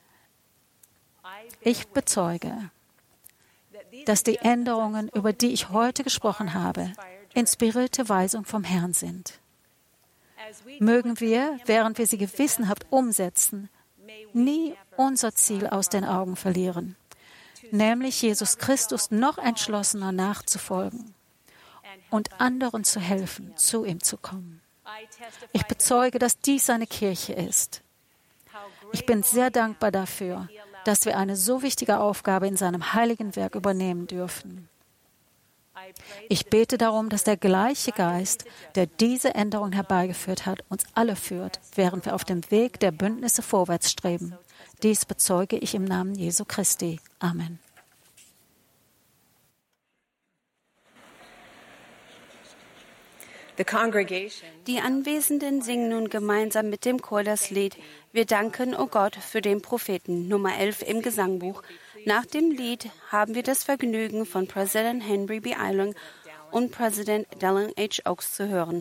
Ich bezeuge, dass die Änderungen, über die ich heute gesprochen habe, inspirierte Weisung vom Herrn sind. Mögen wir, während wir sie gewissenhaft umsetzen, nie unser Ziel aus den Augen verlieren, nämlich Jesus Christus noch entschlossener nachzufolgen und anderen zu helfen, zu ihm zu kommen. Ich bezeuge, dass dies seine Kirche ist. Ich bin sehr dankbar dafür, dass wir eine so wichtige Aufgabe in seinem heiligen Werk übernehmen dürfen. Ich bete darum, dass der gleiche Geist, der diese Änderung herbeigeführt hat, uns alle führt, während wir auf dem Weg der Bündnisse vorwärts streben. Dies bezeuge ich im Namen Jesu Christi. Amen. Die Anwesenden singen nun gemeinsam mit dem Chor das Lied Wir danken, o Gott, für den Propheten, Nummer elf im Gesangbuch. Nach dem Lied haben wir das Vergnügen, von Präsident Henry B. Eyring und Präsident Dallin H. Oaks zu hören.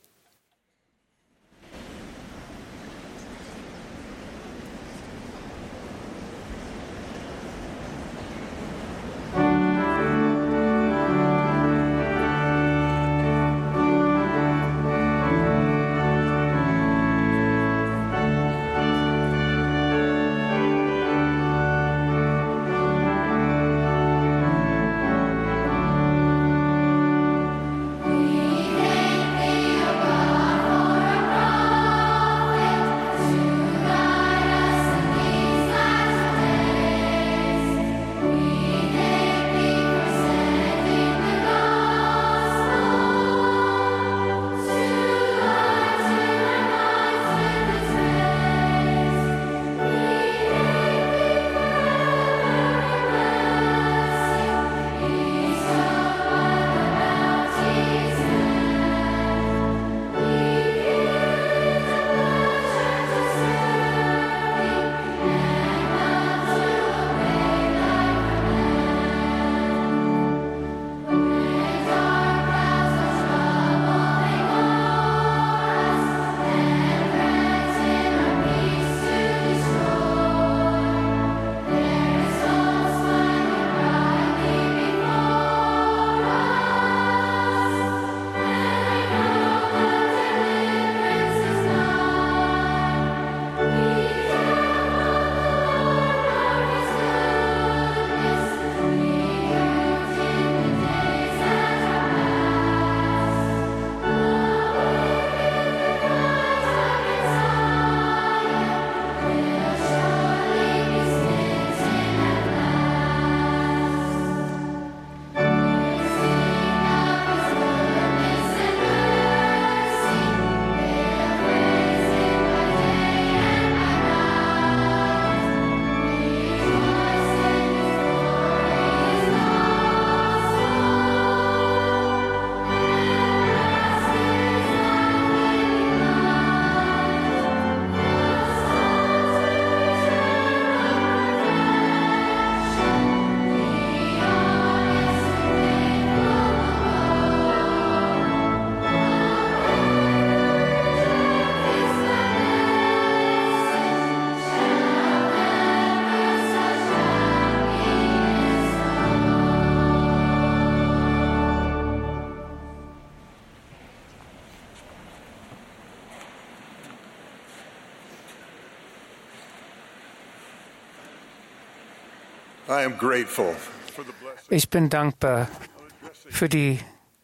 Ich bin dankbar für die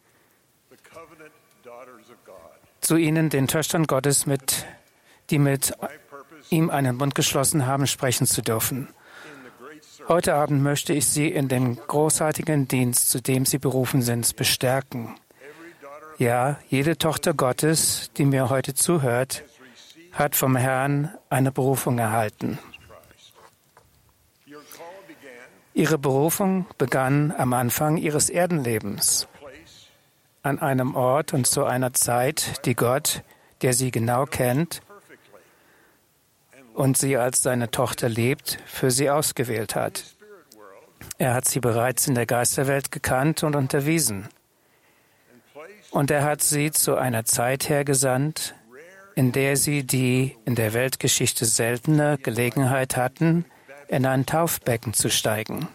zu Ihnen, den Töchtern Gottes, mit, die mit ihm einen Bund geschlossen haben, sprechen zu dürfen. Heute Abend möchte ich Sie in dem großartigen Dienst, zu dem Sie berufen sind, bestärken. Ja, jede Tochter Gottes, die mir heute zuhört, hat vom Herrn eine Berufung erhalten. Ihre Berufung begann am Anfang ihres Erdenlebens, an einem Ort und zu einer Zeit, die Gott, der sie genau kennt und sie als seine Tochter liebt, für sie ausgewählt hat. Er hat sie bereits in der Geisterwelt gekannt und unterwiesen. Und er hat sie zu einer Zeit hergesandt, in der sie die in der Weltgeschichte seltene Gelegenheit hatten, in ein Taufbecken zu steigen.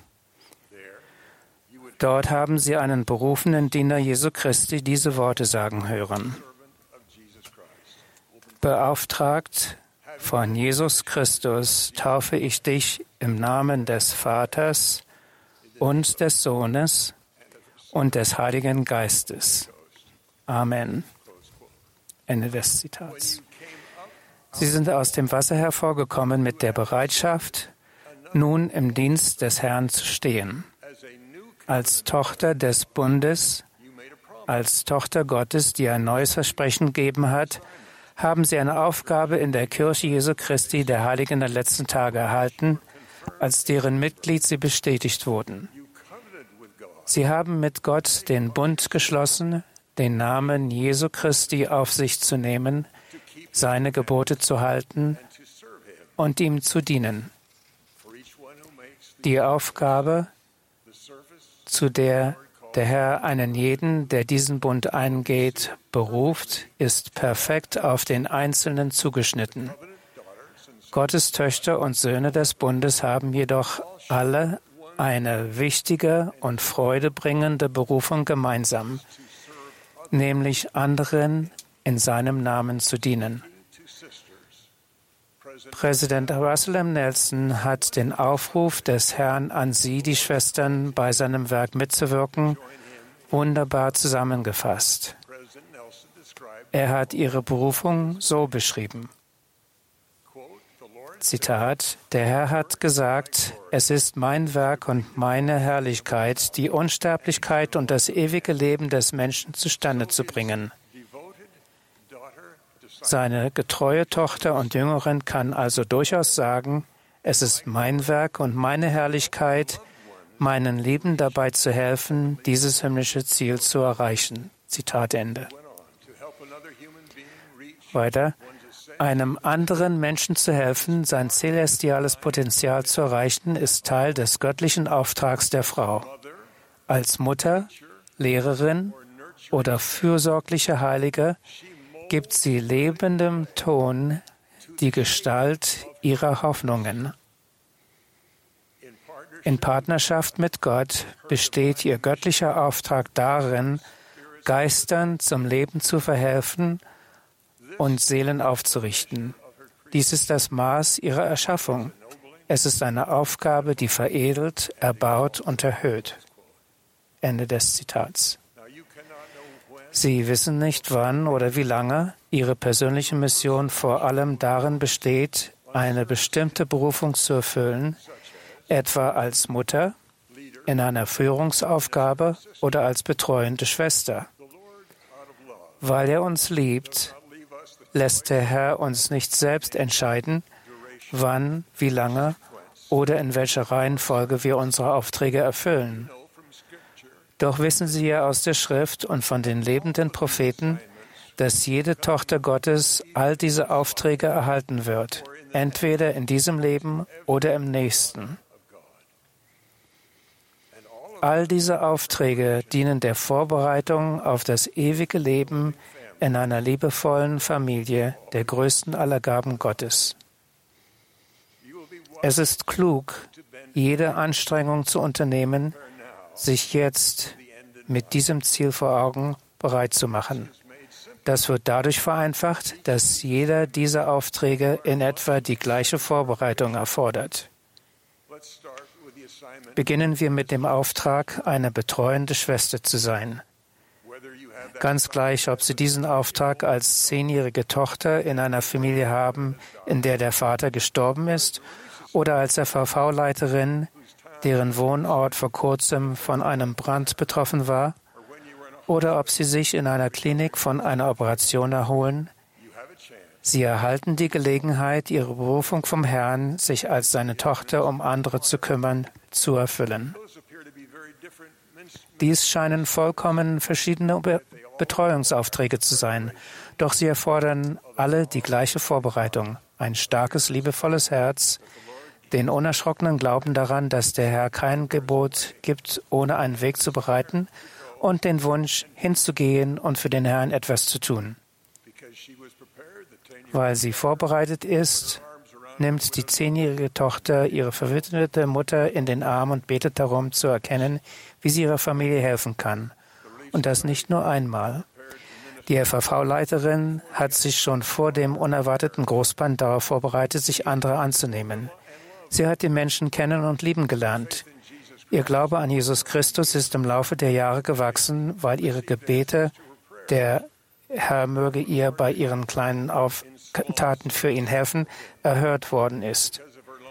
Dort haben Sie einen berufenen Diener Jesu Christi diese Worte sagen hören. Beauftragt von Jesus Christus taufe ich dich im Namen des Vaters und des Sohnes und des Heiligen Geistes. Amen. Ende des Zitats. Sie sind aus dem Wasser hervorgekommen mit der Bereitschaft, nun im Dienst des Herrn zu stehen. Als Tochter des Bundes, als Tochter Gottes, die ein neues Versprechen gegeben hat, haben Sie eine Aufgabe in der Kirche Jesu Christi der Heiligen der letzten Tage erhalten, als deren Mitglied Sie bestätigt wurden. Sie haben mit Gott den Bund geschlossen, den Namen Jesu Christi auf sich zu nehmen, seine Gebote zu halten und ihm zu dienen. Die Aufgabe, zu der der Herr einen jeden, der diesen Bund eingeht, beruft, ist perfekt auf den Einzelnen zugeschnitten. Gottes Töchter und Söhne des Bundes haben jedoch alle eine wichtige und freudebringende Berufung gemeinsam, nämlich anderen in seinem Namen zu dienen. Präsident Russell M. Nelson hat den Aufruf des Herrn an Sie, die Schwestern, bei seinem Werk mitzuwirken, wunderbar zusammengefasst. Er hat ihre Berufung so beschrieben. Zitat: Der Herr hat gesagt, es ist mein Werk und meine Herrlichkeit, die Unsterblichkeit und das ewige Leben des Menschen zustande zu bringen. Seine getreue Tochter und Jüngerin kann also durchaus sagen, es ist mein Werk und meine Herrlichkeit, meinen Lieben dabei zu helfen, dieses himmlische Ziel zu erreichen. Zitat Ende. Weiter. Einem anderen Menschen zu helfen, sein celestiales Potenzial zu erreichen, ist Teil des göttlichen Auftrags der Frau. Als Mutter, Lehrerin oder fürsorgliche Heilige gibt sie lebendem Ton die Gestalt ihrer Hoffnungen. In Partnerschaft mit Gott besteht ihr göttlicher Auftrag darin, Geistern zum Leben zu verhelfen und Seelen aufzurichten. Dies ist das Maß ihrer Erschaffung. Es ist eine Aufgabe, die veredelt, erbaut und erhöht. Ende des Zitats. Sie wissen nicht, wann oder wie lange Ihre persönliche Mission vor allem darin besteht, eine bestimmte Berufung zu erfüllen, etwa als Mutter, in einer Führungsaufgabe oder als betreuende Schwester. Weil er uns liebt, lässt der Herr uns nicht selbst entscheiden, wann, wie lange oder in welcher Reihenfolge wir unsere Aufträge erfüllen. Doch wissen Sie ja aus der Schrift und von den lebenden Propheten, dass jede Tochter Gottes all diese Aufträge erhalten wird, entweder in diesem Leben oder im nächsten. All diese Aufträge dienen der Vorbereitung auf das ewige Leben in einer liebevollen Familie, der größten aller Gaben Gottes. Es ist klug, jede Anstrengung zu unternehmen, sich jetzt mit diesem Ziel vor Augen bereit zu machen. Das wird dadurch vereinfacht, dass jeder dieser Aufträge in etwa die gleiche Vorbereitung erfordert. Beginnen wir mit dem Auftrag, eine betreuende Schwester zu sein. Ganz gleich, ob Sie diesen Auftrag als zehnjährige Tochter in einer Familie haben, in der der Vater gestorben ist, oder als R V V-Leiterin, deren Wohnort vor kurzem von einem Brand betroffen war, oder ob Sie sich in einer Klinik von einer Operation erholen. Sie erhalten die Gelegenheit, Ihre Berufung vom Herrn, sich als seine Tochter um andere zu kümmern, zu erfüllen. Dies scheinen vollkommen verschiedene Be- Betreuungsaufträge zu sein, doch sie erfordern alle die gleiche Vorbereitung, ein starkes, liebevolles Herz, den unerschrockenen Glauben daran, dass der Herr kein Gebot gibt, ohne einen Weg zu bereiten, und den Wunsch, hinzugehen und für den Herrn etwas zu tun. Weil sie vorbereitet ist, nimmt die zehnjährige Tochter ihre verwitwete Mutter in den Arm und betet darum, zu erkennen, wie sie ihrer Familie helfen kann. Und das nicht nur einmal. Die F A V-Leiterin hat sich schon vor dem unerwarteten Großband darauf vorbereitet, sich anderer anzunehmen. Sie hat die Menschen kennen und lieben gelernt. Ihr Glaube an Jesus Christus ist im Laufe der Jahre gewachsen, weil ihre Gebete, der Herr möge ihr bei ihren kleinen Auf- Taten für ihn helfen, erhört worden ist.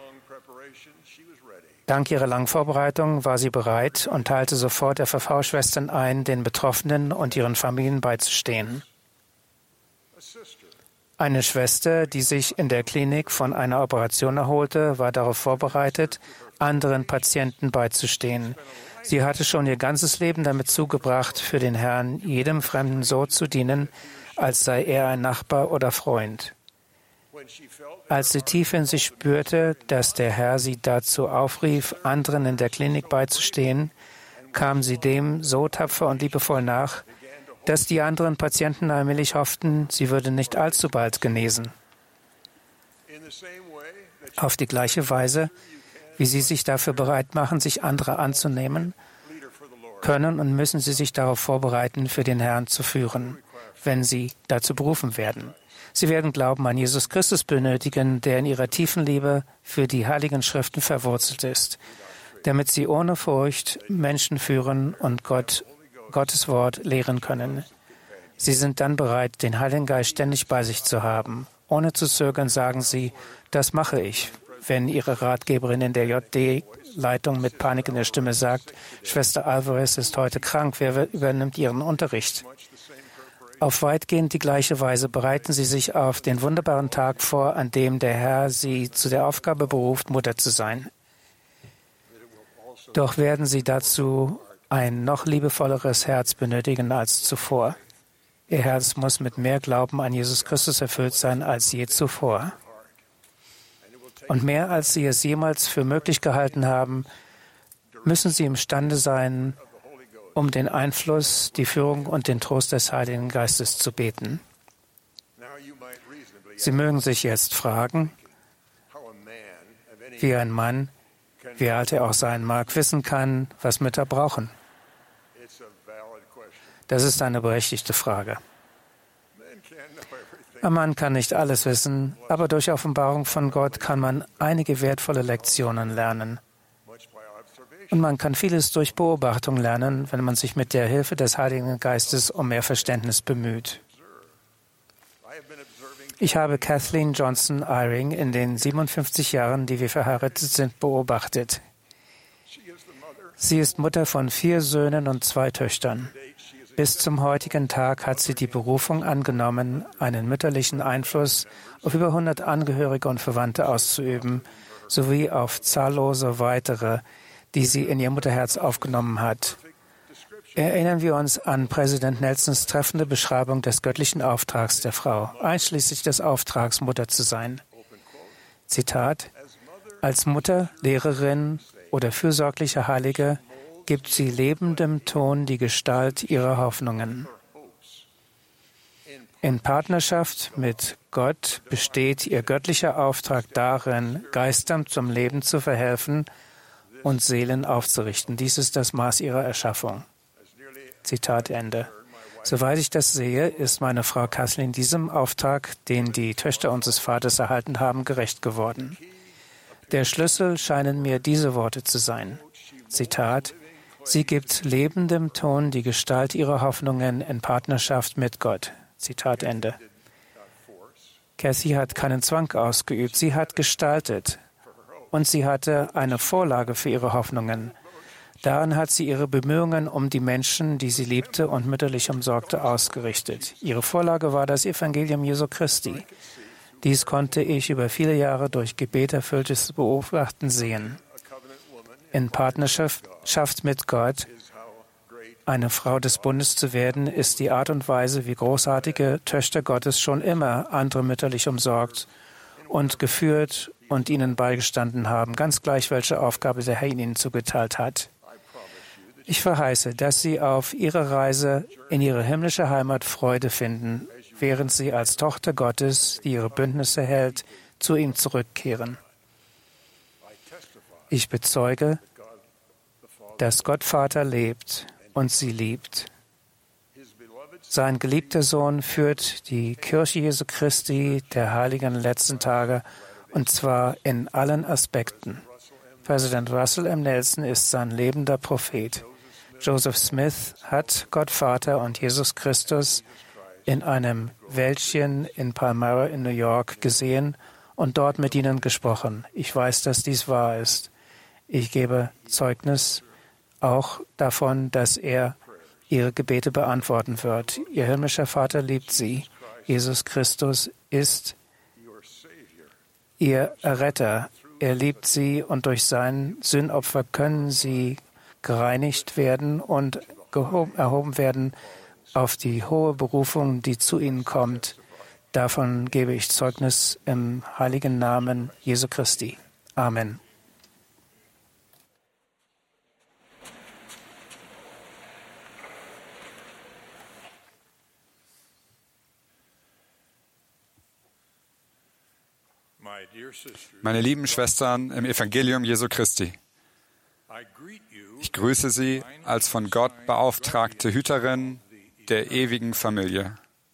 Dank ihrer langen Vorbereitung war sie bereit und teilte sofort F A V-Schwestern ein, den Betroffenen und ihren Familien beizustehen. Eine Schwester, die sich in der Klinik von einer Operation erholte, war darauf vorbereitet, anderen Patienten beizustehen. Sie hatte schon ihr ganzes Leben damit zugebracht, für den Herrn jedem Fremden so zu dienen, als sei er ein Nachbar oder Freund. Als sie tief in sich spürte, dass der Herr sie dazu aufrief, anderen in der Klinik beizustehen, kam sie dem so tapfer und liebevoll nach, dass die anderen Patienten allmählich hofften, sie würde nicht allzu bald genesen. Auf die gleiche Weise, wie sie sich dafür bereit machen, sich anderer anzunehmen, können und müssen sie sich darauf vorbereiten, für den Herrn zu führen, wenn sie dazu berufen werden. Sie werden Glauben an Jesus Christus benötigen, der in ihrer tiefen Liebe für die Heiligen Schriften verwurzelt ist, damit sie ohne Furcht Menschen führen und Gott, Gottes Wort lehren können. Sie sind dann bereit, den Heiligen Geist ständig bei sich zu haben. Ohne zu zögern sagen sie, das mache ich. Wenn ihre Ratgeberin in der J D-Leitung mit Panik in der Stimme sagt, Schwester Alvarez ist heute krank, wer übernimmt ihren Unterricht? Auf weitgehend die gleiche Weise bereiten sie sich auf den wunderbaren Tag vor, an dem der Herr sie zu der Aufgabe beruft, Mutter zu sein. Doch werden sie dazu ein noch liebevolleres Herz benötigen als zuvor. Ihr Herz muss mit mehr Glauben an Jesus Christus erfüllt sein als je zuvor. Und mehr als sie es jemals für möglich gehalten haben, müssen sie imstande sein, um den Einfluss, die Führung und den Trost des Heiligen Geistes zu beten. Sie mögen sich jetzt fragen, wie ein Mann, wie alt er auch sein mag, wissen kann, was Mütter brauchen. Das ist eine berechtigte Frage. Ein Mann kann nicht alles wissen, aber durch Offenbarung von Gott kann man einige wertvolle Lektionen lernen. Und man kann vieles durch Beobachtung lernen, wenn man sich mit der Hilfe des Heiligen Geistes um mehr Verständnis bemüht. Ich habe Kathleen Johnson Eyring in den siebenundfünfzig Jahren, die wir verheiratet sind, beobachtet. Sie ist Mutter von vier Söhnen und zwei Töchtern. Bis zum heutigen Tag hat sie die Berufung angenommen, einen mütterlichen Einfluss auf über hundert Angehörige und Verwandte auszuüben, sowie auf zahllose weitere, die sie in ihr Mutterherz aufgenommen hat. Erinnern wir uns an Präsident Nelsons treffende Beschreibung des göttlichen Auftrags der Frau, einschließlich des Auftrags, Mutter zu sein. Zitat: Als Mutter, Lehrerin oder fürsorgliche Heilige gibt sie lebendem Ton die Gestalt ihrer Hoffnungen. In Partnerschaft mit Gott besteht ihr göttlicher Auftrag darin, Geistern zum Leben zu verhelfen und Seelen aufzurichten. Dies ist das Maß ihrer Erschaffung. Zitat Ende. Soweit ich das sehe, ist meine Frau Kathleen diesem Auftrag, den die Töchter unseres Vaters erhalten haben, gerecht geworden. Der Schlüssel scheinen mir diese Worte zu sein. Zitat: Sie gibt lebendem Ton die Gestalt ihrer Hoffnungen in Partnerschaft mit Gott. Zitat Ende. Kathy hat keinen Zwang ausgeübt, sie hat gestaltet. Und sie hatte eine Vorlage für ihre Hoffnungen. Daran hat sie ihre Bemühungen um die Menschen, die sie liebte und mütterlich umsorgte, ausgerichtet. Ihre Vorlage war das Evangelium Jesu Christi. Dies konnte ich über viele Jahre durch Gebet erfülltes Beobachten sehen. In Partnerschaft mit Gott, eine Frau des Bundes zu werden, ist die Art und Weise, wie großartige Töchter Gottes schon immer andere mütterlich umsorgt und geführt und ihnen beigestanden haben, ganz gleich, welche Aufgabe der Herr ihnen zugeteilt hat. Ich verheiße, dass sie auf ihrer Reise in ihre himmlische Heimat Freude finden, während sie als Tochter Gottes, die ihre Bündnisse hält, zu ihm zurückkehren. Ich bezeuge, dass Gott Vater lebt und sie liebt. Sein geliebter Sohn führt die Kirche Jesu Christi der heiligen letzten Tage, und zwar in allen Aspekten. Präsident Russell M. Nelson ist sein lebender Prophet. Joseph Smith hat Gott Vater und Jesus Christus in einem Wäldchen in Palmyra in New York gesehen und dort mit ihnen gesprochen. Ich weiß, dass dies wahr ist. Ich gebe Zeugnis auch davon, dass er ihre Gebete beantworten wird. Ihr himmlischer Vater liebt sie. Jesus Christus ist ihr Erretter. Er liebt sie und durch sein Sündopfer können sie gereinigt werden und gehoben, erhoben werden auf die hohe Berufung, die zu ihnen kommt. Davon gebe ich Zeugnis im heiligen Namen Jesu Christi. Amen. Meine lieben Schwestern im Evangelium Jesu Christi, ich grüße Sie als von Gott beauftragte Hüterin der ewigen Familie.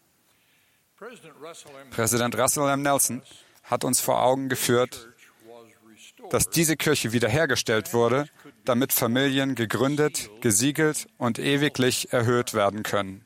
Präsident Russell M. Nelson hat uns vor Augen geführt, dass diese Kirche wiederhergestellt wurde, damit Familien gegründet, gesiegelt und ewiglich erhöht werden können.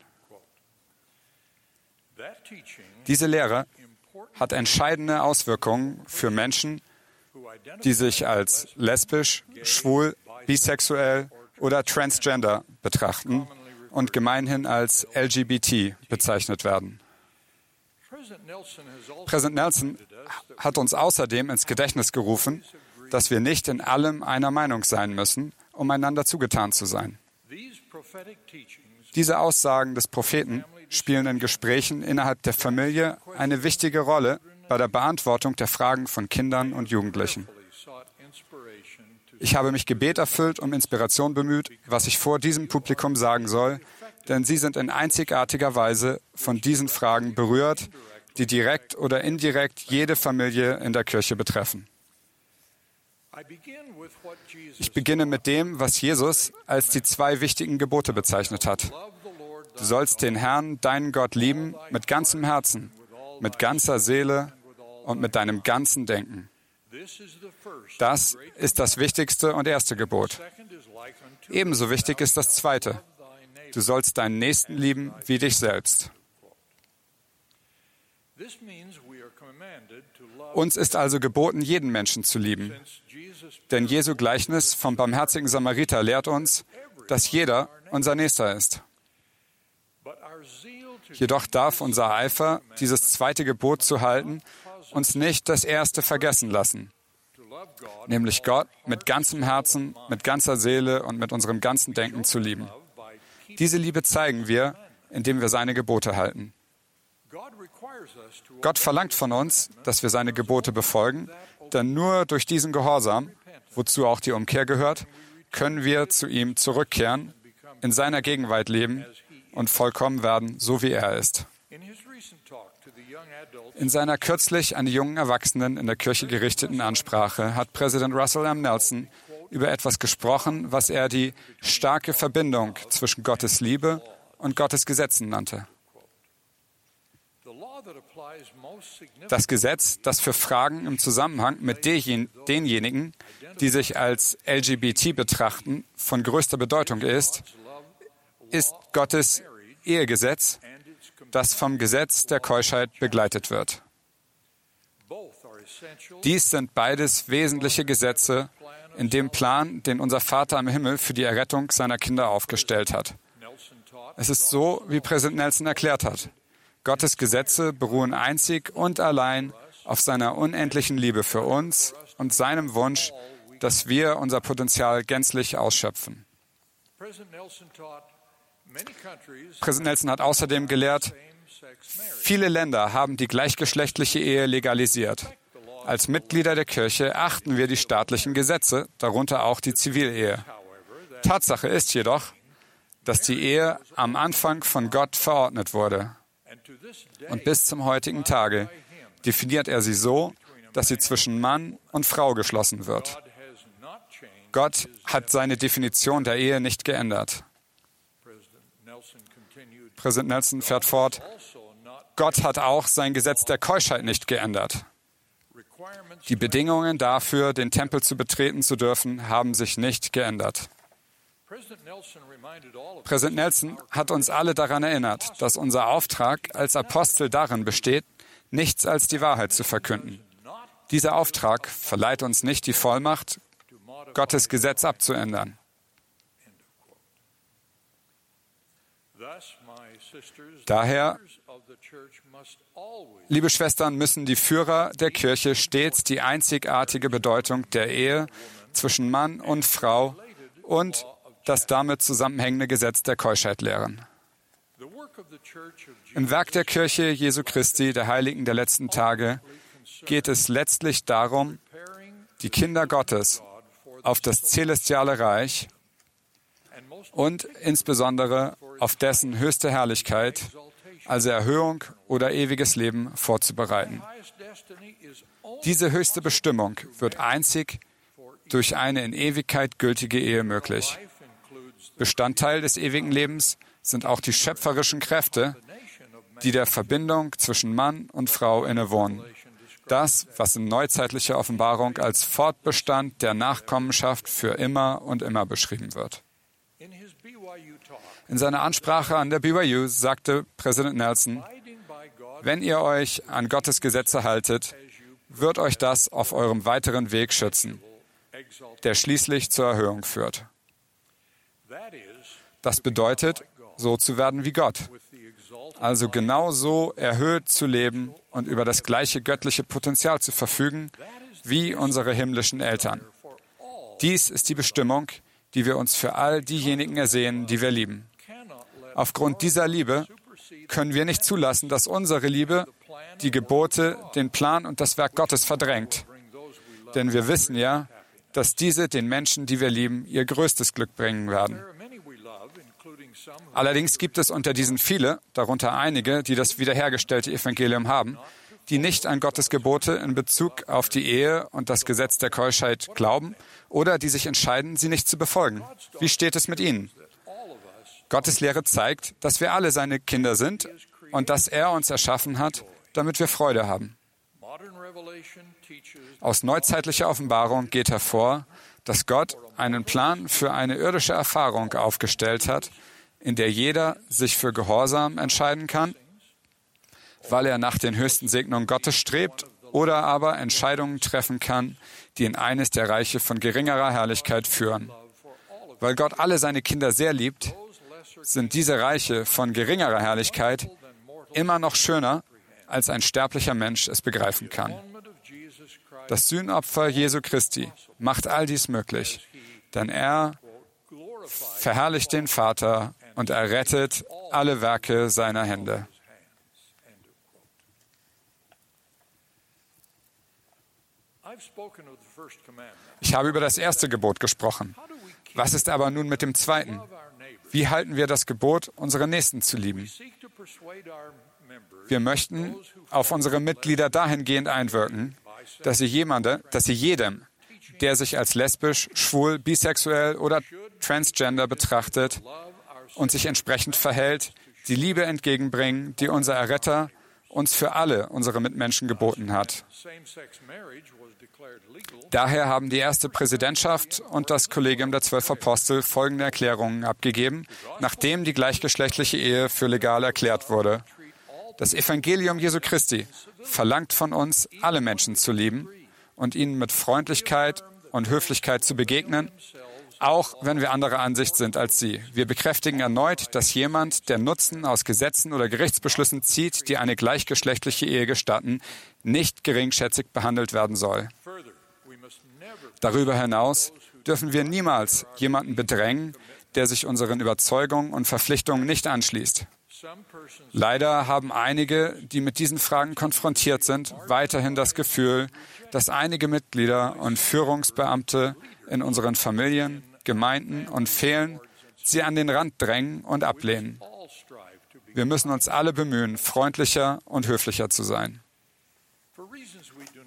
Diese Lehre hat entscheidende Auswirkungen für Menschen, die sich als lesbisch, schwul, bisexuell oder transgender betrachten und gemeinhin als L G B T bezeichnet werden. Präsident Nelson hat uns außerdem ins Gedächtnis gerufen, dass wir nicht in allem einer Meinung sein müssen, um einander zugetan zu sein. Diese Aussagen des Propheten spielen in Gesprächen innerhalb der Familie eine wichtige Rolle bei der Beantwortung der Fragen von Kindern und Jugendlichen. Ich habe mich gebeterfüllt um Inspiration bemüht, was ich vor diesem Publikum sagen soll, denn sie sind in einzigartiger Weise von diesen Fragen berührt, die direkt oder indirekt jede Familie in der Kirche betreffen. Ich beginne mit dem, was Jesus als die zwei wichtigen Gebote bezeichnet hat. Du sollst den Herrn, deinen Gott, lieben mit ganzem Herzen, mit ganzer Seele und mit deinem ganzen Denken. Das ist das wichtigste und erste Gebot. Ebenso wichtig ist das zweite. Du sollst deinen Nächsten lieben wie dich selbst. Uns ist also geboten, jeden Menschen zu lieben. Denn Jesu Gleichnis vom barmherzigen Samariter lehrt uns, dass jeder unser Nächster ist. Jedoch darf unser Eifer, dieses zweite Gebot zu halten, uns nicht das erste vergessen lassen, nämlich Gott mit ganzem Herzen, mit ganzer Seele und mit unserem ganzen Denken zu lieben. Diese Liebe zeigen wir, indem wir seine Gebote halten. Gott verlangt von uns, dass wir seine Gebote befolgen, denn nur durch diesen Gehorsam, wozu auch die Umkehr gehört, können wir zu ihm zurückkehren, in seiner Gegenwart leben und vollkommen werden, so wie er ist. In seiner kürzlich an die jungen Erwachsenen in der Kirche gerichteten Ansprache hat Präsident Russell M. Nelson über etwas gesprochen, was er die starke Verbindung zwischen Gottes Liebe und Gottes Gesetzen nannte. Das Gesetz, das für Fragen im Zusammenhang mit denjenigen, die sich als L G B T betrachten, von größter Bedeutung ist, ist Gottes Ehegesetz, das vom Gesetz der Keuschheit begleitet wird. Dies sind beides wesentliche Gesetze in dem Plan, den unser Vater im Himmel für die Errettung seiner Kinder aufgestellt hat. Es ist so, wie Präsident Nelson erklärt hat. Gottes Gesetze beruhen einzig und allein auf seiner unendlichen Liebe für uns und seinem Wunsch, dass wir unser Potenzial gänzlich ausschöpfen. Präsident Nelson hat außerdem gelehrt, viele Länder haben die gleichgeschlechtliche Ehe legalisiert. Als Mitglieder der Kirche achten wir die staatlichen Gesetze, darunter auch die Zivilehe. Tatsache ist jedoch, dass die Ehe am Anfang von Gott verordnet wurde. Und bis zum heutigen Tage definiert er sie so, dass sie zwischen Mann und Frau geschlossen wird. Gott hat seine Definition der Ehe nicht geändert. Präsident Nelson fährt fort, Gott hat auch sein Gesetz der Keuschheit nicht geändert. Die Bedingungen dafür, den Tempel zu betreten zu dürfen, haben sich nicht geändert. Präsident Nelson hat uns alle daran erinnert, dass unser Auftrag als Apostel darin besteht, nichts als die Wahrheit zu verkünden. Dieser Auftrag verleiht uns nicht die Vollmacht, Gottes Gesetz abzuändern. Daher, liebe Schwestern, müssen die Führer der Kirche stets die einzigartige Bedeutung der Ehe zwischen Mann und Frau und das damit zusammenhängende Gesetz der Keuschheit lehren. Im Werk der Kirche Jesu Christi, der Heiligen der letzten Tage, geht es letztlich darum, die Kinder Gottes auf das celestiale Reich und insbesondere auf dessen höchste Herrlichkeit, also Erhöhung oder ewiges Leben, vorzubereiten. Diese höchste Bestimmung wird einzig durch eine in Ewigkeit gültige Ehe möglich. Bestandteil des ewigen Lebens sind auch die schöpferischen Kräfte, die der Verbindung zwischen Mann und Frau innewohnen. Das, was in neuzeitlicher Offenbarung als Fortbestand der Nachkommenschaft für immer und immer beschrieben wird. In seiner Ansprache an der B Y U sagte Präsident Nelson, wenn ihr euch an Gottes Gesetze haltet, wird euch das auf eurem weiteren Weg schützen, der schließlich zur Erhöhung führt. Das bedeutet, so zu werden wie Gott, also genau so erhöht zu leben und über das gleiche göttliche Potenzial zu verfügen wie unsere himmlischen Eltern. Dies ist die Bestimmung, die wir uns für all diejenigen ersehen, die wir lieben. Aufgrund dieser Liebe können wir nicht zulassen, dass unsere Liebe die Gebote, den Plan und das Werk Gottes verdrängt. Denn wir wissen ja, dass diese den Menschen, die wir lieben, ihr größtes Glück bringen werden. Allerdings gibt es unter diesen viele, darunter einige, die das wiederhergestellte Evangelium haben, die nicht an Gottes Gebote in Bezug auf die Ehe und das Gesetz der Keuschheit glauben oder die sich entscheiden, sie nicht zu befolgen. Wie steht es mit ihnen? Gottes Lehre zeigt, dass wir alle seine Kinder sind und dass er uns erschaffen hat, damit wir Freude haben. Aus neuzeitlicher Offenbarung geht hervor, dass Gott einen Plan für eine irdische Erfahrung aufgestellt hat, in der jeder sich für Gehorsam entscheiden kann, weil er nach den höchsten Segnungen Gottes strebt oder aber Entscheidungen treffen kann, die in eines der Reiche von geringerer Herrlichkeit führen. Weil Gott alle seine Kinder sehr liebt, sind diese Reiche von geringerer Herrlichkeit immer noch schöner, als ein sterblicher Mensch es begreifen kann. Das Sühnopfer Jesu Christi macht all dies möglich, denn er verherrlicht den Vater und errettet alle Werke seiner Hände. Ich habe über das erste Gebot gesprochen. Was ist aber nun mit dem zweiten? Wie halten wir das Gebot, unsere Nächsten zu lieben? Wir möchten auf unsere Mitglieder dahingehend einwirken, dass sie jemande, dass sie jedem, der sich als lesbisch, schwul, bisexuell oder transgender betrachtet und sich entsprechend verhält, die Liebe entgegenbringen, die unser Erretter uns für alle unsere Mitmenschen geboten hat. Daher haben die erste Präsidentschaft und das Kollegium der Zwölf Apostel folgende Erklärungen abgegeben, nachdem die gleichgeschlechtliche Ehe für legal erklärt wurde. Das Evangelium Jesu Christi verlangt von uns, alle Menschen zu lieben und ihnen mit Freundlichkeit und Höflichkeit zu begegnen, auch wenn wir anderer Ansicht sind als sie. Wir bekräftigen erneut, dass jemand, der Nutzen aus Gesetzen oder Gerichtsbeschlüssen zieht, die eine gleichgeschlechtliche Ehe gestatten, nicht geringschätzig behandelt werden soll. Darüber hinaus dürfen wir niemals jemanden bedrängen, der sich unseren Überzeugungen und Verpflichtungen nicht anschließt. Leider haben einige, die mit diesen Fragen konfrontiert sind, weiterhin das Gefühl, dass einige Mitglieder und Führungsbeamte in unseren Familien, Gemeinden und Fehlen sie an den Rand drängen und ablehnen. Wir müssen uns alle bemühen, freundlicher und höflicher zu sein.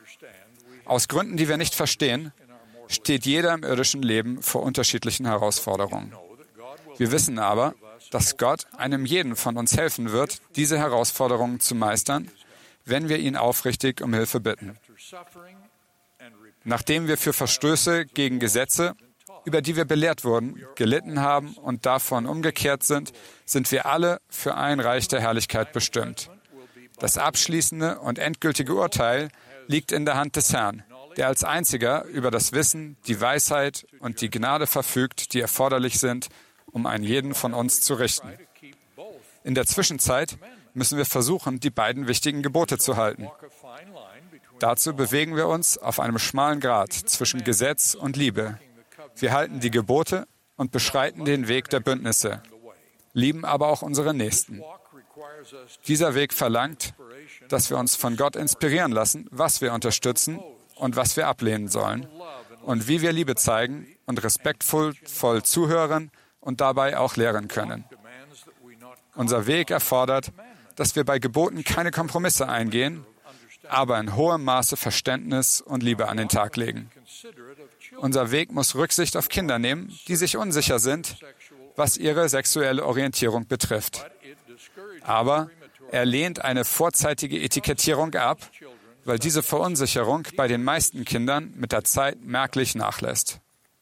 Aus Gründen, die wir nicht verstehen, steht jeder im irdischen Leben vor unterschiedlichen Herausforderungen. Wir wissen aber, dass Gott einem jeden von uns helfen wird, diese Herausforderungen zu meistern, wenn wir ihn aufrichtig um Hilfe bitten. Nachdem wir für Verstöße gegen Gesetze, über die wir belehrt wurden, gelitten haben und davon umgekehrt sind, sind wir alle für ein Reich der Herrlichkeit bestimmt. Das abschließende und endgültige Urteil liegt in der Hand des Herrn, der als einziger über das Wissen, die Weisheit und die Gnade verfügt, die erforderlich sind, um einen jeden von uns zu richten. In der Zwischenzeit müssen wir versuchen, die beiden wichtigen Gebote zu halten. Dazu bewegen wir uns auf einem schmalen Grat zwischen Gesetz und Liebe. Wir halten die Gebote und beschreiten den Weg der Bündnisse, lieben aber auch unsere Nächsten. Dieser Weg verlangt, dass wir uns von Gott inspirieren lassen, was wir unterstützen und was wir ablehnen sollen und wie wir Liebe zeigen und respektvoll voll zuhören und dabei auch lehren können. Unser Weg erfordert, dass wir bei Geboten keine Kompromisse eingehen, aber in hohem Maße Verständnis und Liebe an den Tag legen. Unser Weg muss Rücksicht auf Kinder nehmen, die sich unsicher sind, was ihre sexuelle Orientierung betrifft. Aber er lehnt eine vorzeitige Etikettierung ab, weil diese Verunsicherung bei den meisten Kindern mit der Zeit merklich nachlässt.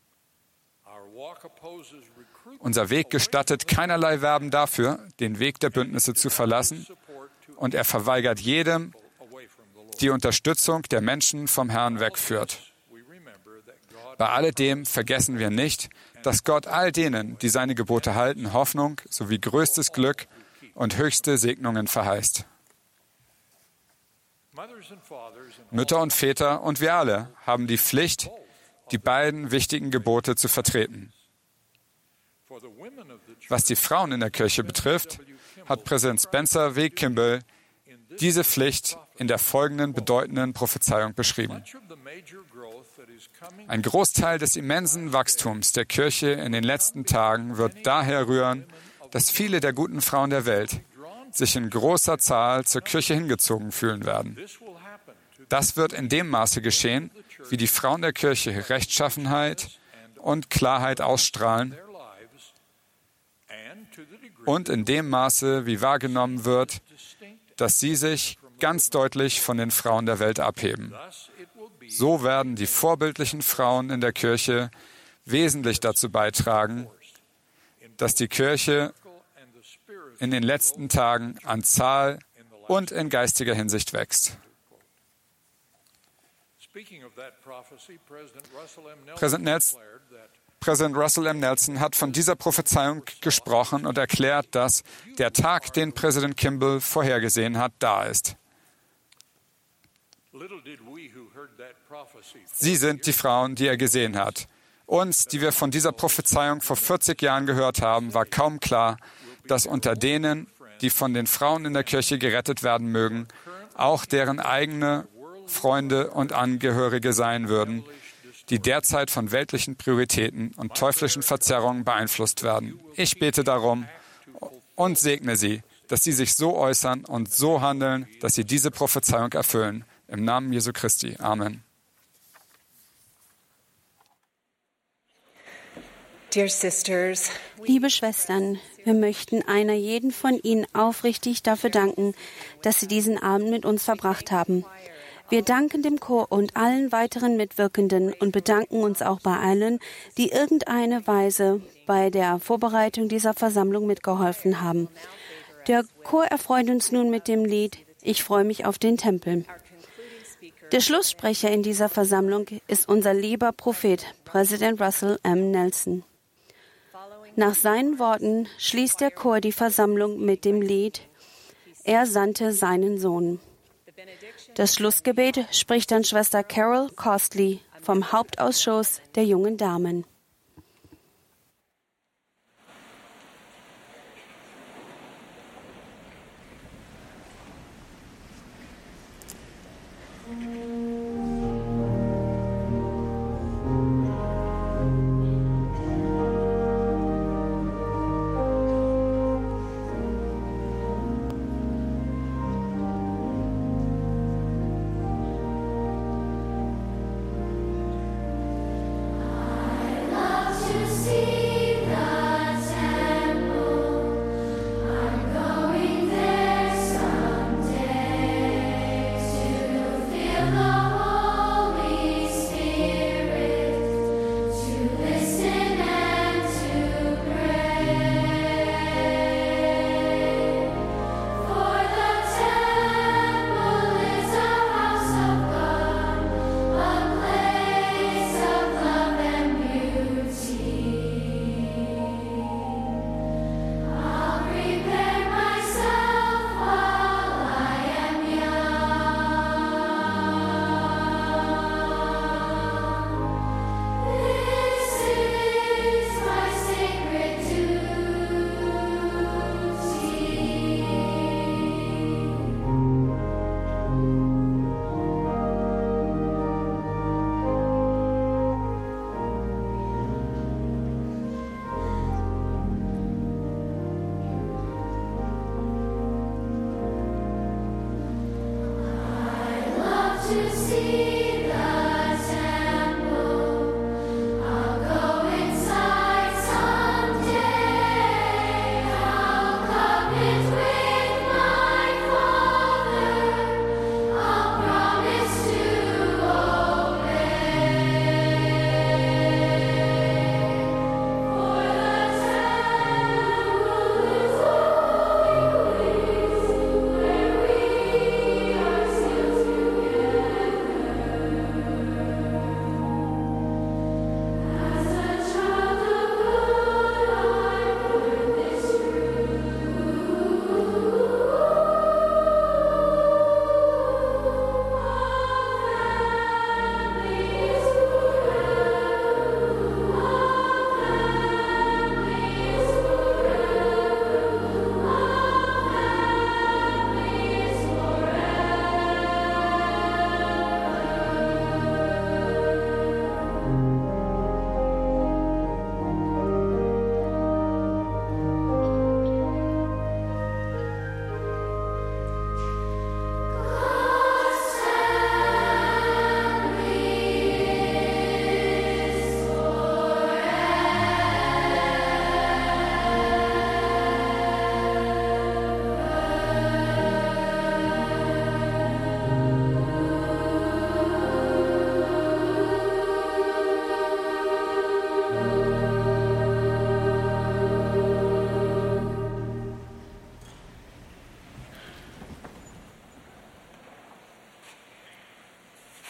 Unser Weg gestattet keinerlei Werben dafür, den Weg der Bündnisse zu verlassen, und er verweigert jedem die Unterstützung der Menschen vom Herrn wegführt. Bei alledem vergessen wir nicht, dass Gott all denen, die seine Gebote halten, Hoffnung sowie größtes Glück und höchste Segnungen verheißt. Mütter und Väter und wir alle haben die Pflicht, die beiden wichtigen Gebote zu vertreten. Was die Frauen in der Kirche betrifft, hat Präsident Spencer W. Kimball diese Pflicht in der folgenden bedeutenden Prophezeiung beschrieben. Ein Großteil des immensen Wachstums der Kirche in den letzten Tagen wird daher rühren, dass viele der guten Frauen der Welt sich in großer Zahl zur Kirche hingezogen fühlen werden. Das wird in dem Maße geschehen, wie die Frauen der Kirche Rechtschaffenheit und Klarheit ausstrahlen und in dem Maße, wie wahrgenommen wird, dass sie sich ganz deutlich von den Frauen der Welt abheben. So werden die vorbildlichen Frauen in der Kirche wesentlich dazu beitragen, dass die Kirche in den letzten Tagen an Zahl und in geistiger Hinsicht wächst. Präsident Nelson, Präsident Russell M. Nelson hat von dieser Prophezeiung gesprochen und erklärt, dass der Tag, den Präsident Kimball vorhergesehen hat, da ist. Sie sind die Frauen, die er gesehen hat. Uns, die wir von dieser Prophezeiung vor vierzig Jahren gehört haben, war kaum klar, dass unter denen, die von den Frauen in der Kirche gerettet werden mögen, auch deren eigene Freunde und Angehörige sein würden, die derzeit von weltlichen Prioritäten und teuflischen Verzerrungen beeinflusst werden. Ich bete darum und segne sie, dass sie sich so äußern und so handeln, dass sie diese Prophezeiung erfüllen. Im Namen Jesu Christi. Amen. Liebe Schwestern, wir möchten einer jeden von Ihnen aufrichtig dafür danken, dass Sie diesen Abend mit uns verbracht haben. Wir danken dem Chor und allen weiteren Mitwirkenden und bedanken uns auch bei allen, die irgendeine Weise bei der Vorbereitung dieser Versammlung mitgeholfen haben. Der Chor erfreut uns nun mit dem Lied »Ich freue mich auf den Tempel«. Der Schlusssprecher in dieser Versammlung ist unser lieber Prophet, Präsident Russell M. Nelson. Nach seinen Worten schließt der Chor die Versammlung mit dem Lied »Er sandte seinen Sohn«. Das Schlussgebet spricht dann Schwester Carol Costley vom Hauptausschuss der jungen Damen.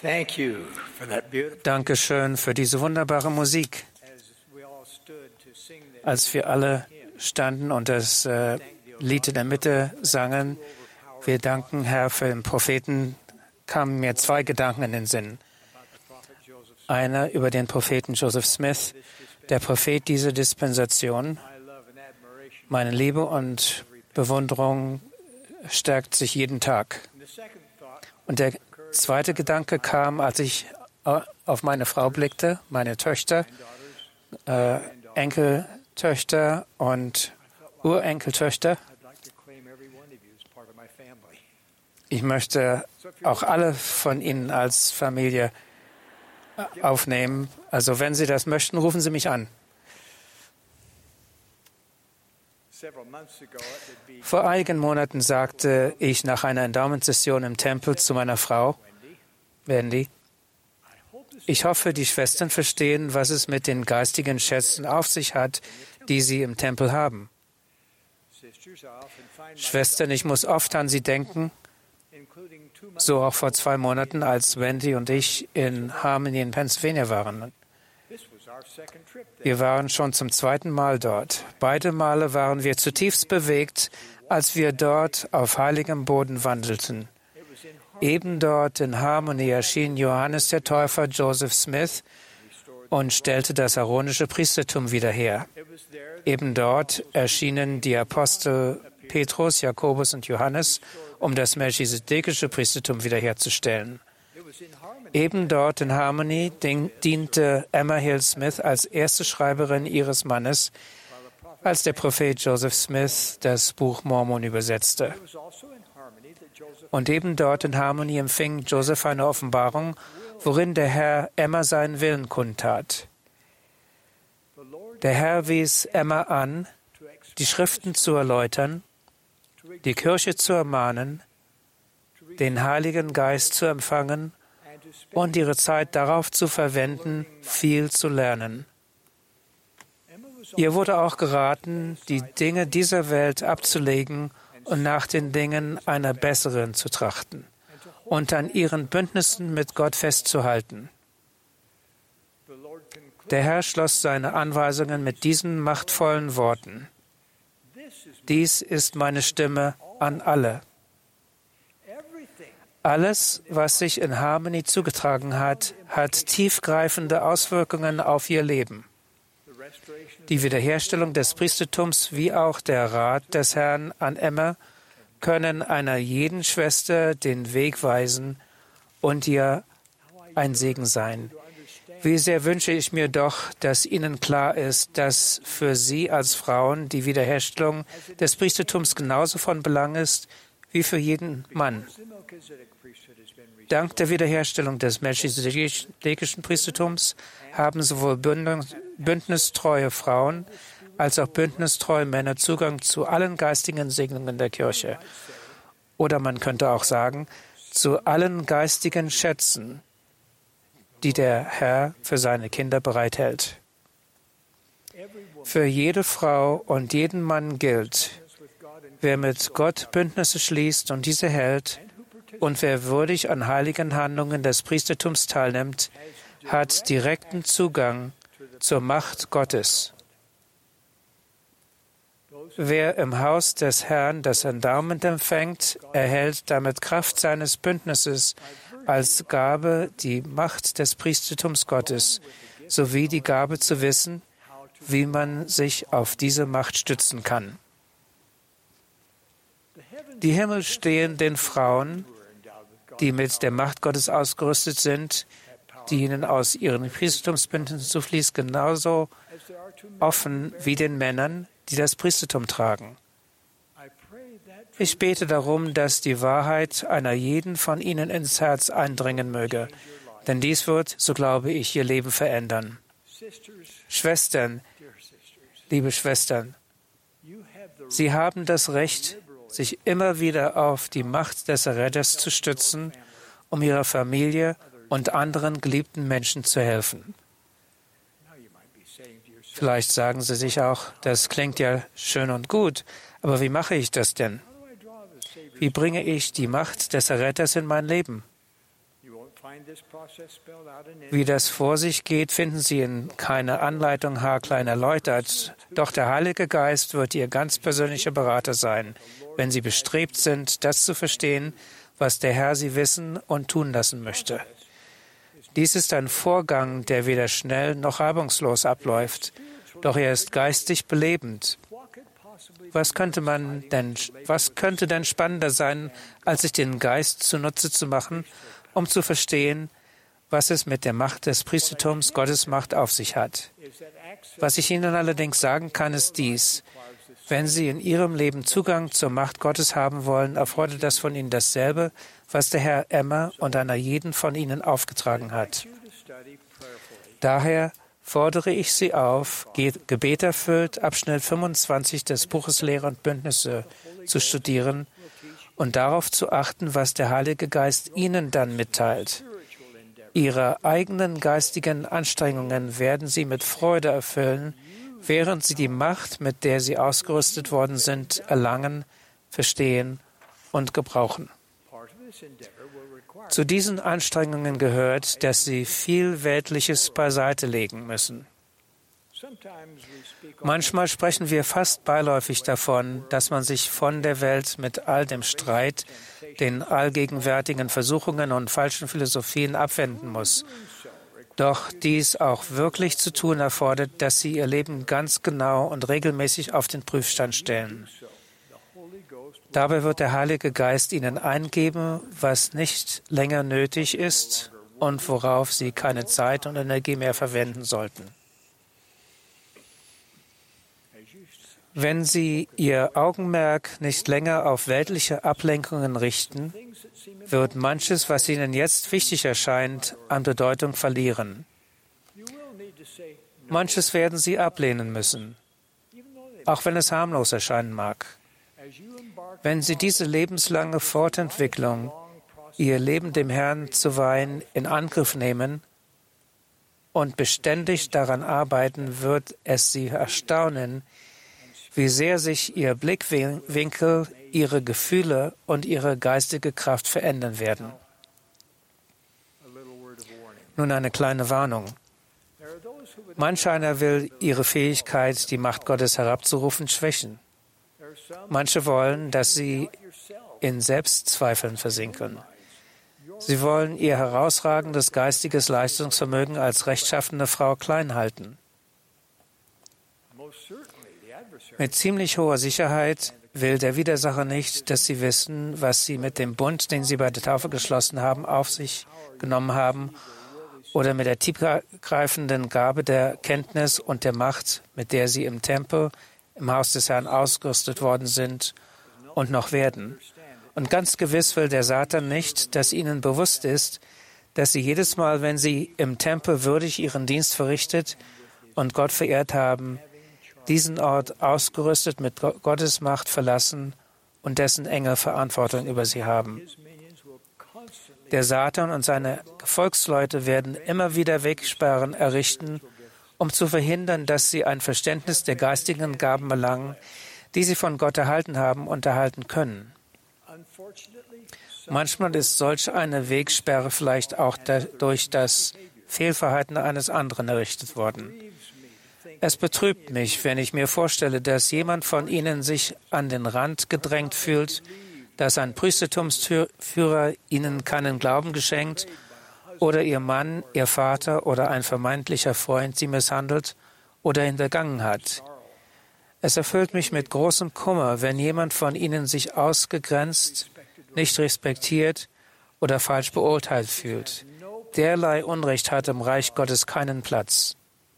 Dankeschön für diese wunderbare Musik. Als wir alle standen und das äh, Lied in der Mitte sangen, wir danken, Herr, für den Propheten, kamen mir zwei Gedanken in den Sinn. Einer über den Propheten Joseph Smith, der Prophet dieser Dispensation. Meine Liebe und Bewunderung stärkt sich jeden Tag. Und der zweite Gedanke kam, als ich auf meine Frau blickte, meine Töchter, äh, Enkeltöchter und Urenkeltöchter. Ich möchte auch alle von Ihnen als Familie aufnehmen. Also wenn Sie das möchten, rufen Sie mich an. Vor einigen Monaten sagte ich nach einer Endowment-Session im Tempel zu meiner Frau, Wendy, ich hoffe, die Schwestern verstehen, was es mit den geistigen Schätzen auf sich hat, die sie im Tempel haben. Schwestern, ich muss oft an sie denken, so auch vor zwei Monaten, als Wendy und ich in Harmony in Pennsylvania waren. Wir waren schon zum zweiten Mal dort. Beide Male waren wir zutiefst bewegt, als wir dort auf heiligem Boden wandelten. Eben dort in Harmony erschien Johannes der Täufer Joseph Smith und stellte das aaronische Priestertum wieder her. Eben dort erschienen die Apostel Petrus, Jakobus und Johannes, um das melchisedekische Priestertum wiederherzustellen. Eben dort in Harmony diente Emma Hill Smith als erste Schreiberin ihres Mannes, als der Prophet Joseph Smith das Buch Mormon übersetzte. Und eben dort in Harmony empfing Joseph eine Offenbarung, worin der Herr Emma seinen Willen kundtat. Der Herr wies Emma an, die Schriften zu erläutern, die Kirche zu ermahnen, den Heiligen Geist zu empfangen und ihre Zeit darauf zu verwenden, viel zu lernen. Ihr wurde auch geraten, die Dinge dieser Welt abzulegen und nach den Dingen einer besseren zu trachten und an ihren Bündnissen mit Gott festzuhalten. Der Herr schloss seine Anweisungen mit diesen machtvollen Worten. Dies ist meine Stimme an alle. Alles, was sich in Harmony zugetragen hat, hat tiefgreifende Auswirkungen auf ihr Leben. Die Wiederherstellung des Priestertums wie auch der Rat des Herrn an Emma können einer jeden Schwester den Weg weisen und ihr ein Segen sein. Wie sehr wünsche ich mir doch, dass Ihnen klar ist, dass für Sie als Frauen die Wiederherstellung des Priestertums genauso von Belang ist wie für jeden Mann. Dank der Wiederherstellung des melchisedekischen Priestertums haben sowohl bündnistreue Frauen als auch bündnistreue Männer Zugang zu allen geistigen Segnungen der Kirche. Oder man könnte auch sagen, zu allen geistigen Schätzen, die der Herr für seine Kinder bereithält. Für jede Frau und jeden Mann gilt, wer mit Gott Bündnisse schließt und diese hält, und wer würdig an heiligen Handlungen des Priestertums teilnimmt, hat direkten Zugang zur Macht Gottes. Wer im Haus des Herrn das Endowment empfängt, erhält damit Kraft seines Bündnisses als Gabe die Macht des Priestertums Gottes, sowie die Gabe zu wissen, wie man sich auf diese Macht stützen kann. Die Himmel stehen den Frauen, die mit der Macht Gottes ausgerüstet sind, die ihnen aus ihren Priestertumsbündnissen zufließt, genauso offen wie den Männern, die das Priestertum tragen. Ich bete darum, dass die Wahrheit einer jeden von ihnen ins Herz eindringen möge, denn dies wird, so glaube ich, ihr Leben verändern. Schwestern, liebe Schwestern, Sie haben das Recht, sich immer wieder auf die Macht des Erretters zu stützen, um ihrer Familie und anderen geliebten Menschen zu helfen. Vielleicht sagen Sie sich auch, das klingt ja schön und gut, aber wie mache ich das denn? Wie bringe ich die Macht des Erretters in mein Leben? Wie das vor sich geht, finden Sie in keiner Anleitung haarklein erläutert. Doch der Heilige Geist wird Ihr ganz persönlicher Berater sein, wenn Sie bestrebt sind, das zu verstehen, was der Herr Sie wissen und tun lassen möchte. Dies ist ein Vorgang, der weder schnell noch reibungslos abläuft, doch er ist geistig belebend. Was könnte man denn, was könnte denn spannender sein, als sich den Geist zunutze zu machen, um zu verstehen, was es mit der Macht des Priestertums Gottes Macht auf sich hat? Was ich Ihnen allerdings sagen kann, ist dies: Wenn Sie in Ihrem Leben Zugang zur Macht Gottes haben wollen, erfordert das von Ihnen dasselbe, was der Herr Emma und einer jeden von Ihnen aufgetragen hat. Daher fordere ich Sie auf, Gebet erfüllt, Abschnitt fünfundzwanzig des Buches Lehre und Bündnisse zu studieren und darauf zu achten, was der Heilige Geist Ihnen dann mitteilt. Ihre eigenen geistigen Anstrengungen werden Sie mit Freude erfüllen, während Sie die Macht, mit der Sie ausgerüstet worden sind, erlangen, verstehen und gebrauchen. Zu diesen Anstrengungen gehört, dass Sie viel Weltliches beiseite legen müssen. Manchmal sprechen wir fast beiläufig davon, dass man sich von der Welt mit all dem Streit, den allgegenwärtigen Versuchungen und falschen Philosophien abwenden muss. Doch dies auch wirklich zu tun erfordert, dass Sie Ihr Leben ganz genau und regelmäßig auf den Prüfstand stellen. Dabei wird der Heilige Geist Ihnen eingeben, was nicht länger nötig ist und worauf Sie keine Zeit und Energie mehr verwenden sollten. Wenn Sie Ihr Augenmerk nicht länger auf weltliche Ablenkungen richten, wird manches, was Ihnen jetzt wichtig erscheint, an Bedeutung verlieren. Manches werden Sie ablehnen müssen, auch wenn es harmlos erscheinen mag. Wenn Sie diese lebenslange Fortentwicklung, Ihr Leben dem Herrn zu weihen, in Angriff nehmen und beständig daran arbeiten, wird es Sie erstaunen, wie sehr sich Ihr Blickwinkel, Ihre Gefühle und Ihre geistige Kraft verändern werden. Nun eine kleine Warnung. Manch einer will Ihre Fähigkeit, die Macht Gottes herabzurufen, schwächen. Manche wollen, dass Sie in Selbstzweifeln versinken. Sie wollen Ihr herausragendes geistiges Leistungsvermögen als rechtschaffene Frau klein halten. Mit ziemlich hoher Sicherheit will der Widersacher nicht, dass Sie wissen, was Sie mit dem Bund, den Sie bei der Taufe geschlossen haben, auf sich genommen haben, oder mit der tiefgreifenden Gabe der Kenntnis und der Macht, mit der Sie im Tempel, im Haus des Herrn ausgerüstet worden sind und noch werden. Und ganz gewiss will der Satan nicht, dass Ihnen bewusst ist, dass Sie jedes Mal, wenn Sie im Tempel würdig Ihren Dienst verrichtet und Gott verehrt haben, diesen Ort ausgerüstet mit Gottes Macht verlassen und dessen Engel Verantwortung über Sie haben. Der Satan und seine Gefolgsleute werden immer wieder Wegsperren errichten, um zu verhindern, dass sie ein Verständnis der geistigen Gaben erlangen, die sie von Gott erhalten haben und erhalten können. Manchmal ist solch eine Wegsperre vielleicht auch durch das Fehlverhalten eines anderen errichtet worden. Es betrübt mich, wenn ich mir vorstelle, dass jemand von Ihnen sich an den Rand gedrängt fühlt, dass ein Priestertumsführer Ihnen keinen Glauben geschenkt oder Ihr Mann, Ihr Vater oder ein vermeintlicher Freund Sie misshandelt oder hintergangen hat. Es erfüllt mich mit großem Kummer, wenn jemand von Ihnen sich ausgegrenzt, nicht respektiert oder falsch beurteilt fühlt. Derlei Unrecht hat im Reich Gottes keinen Platz.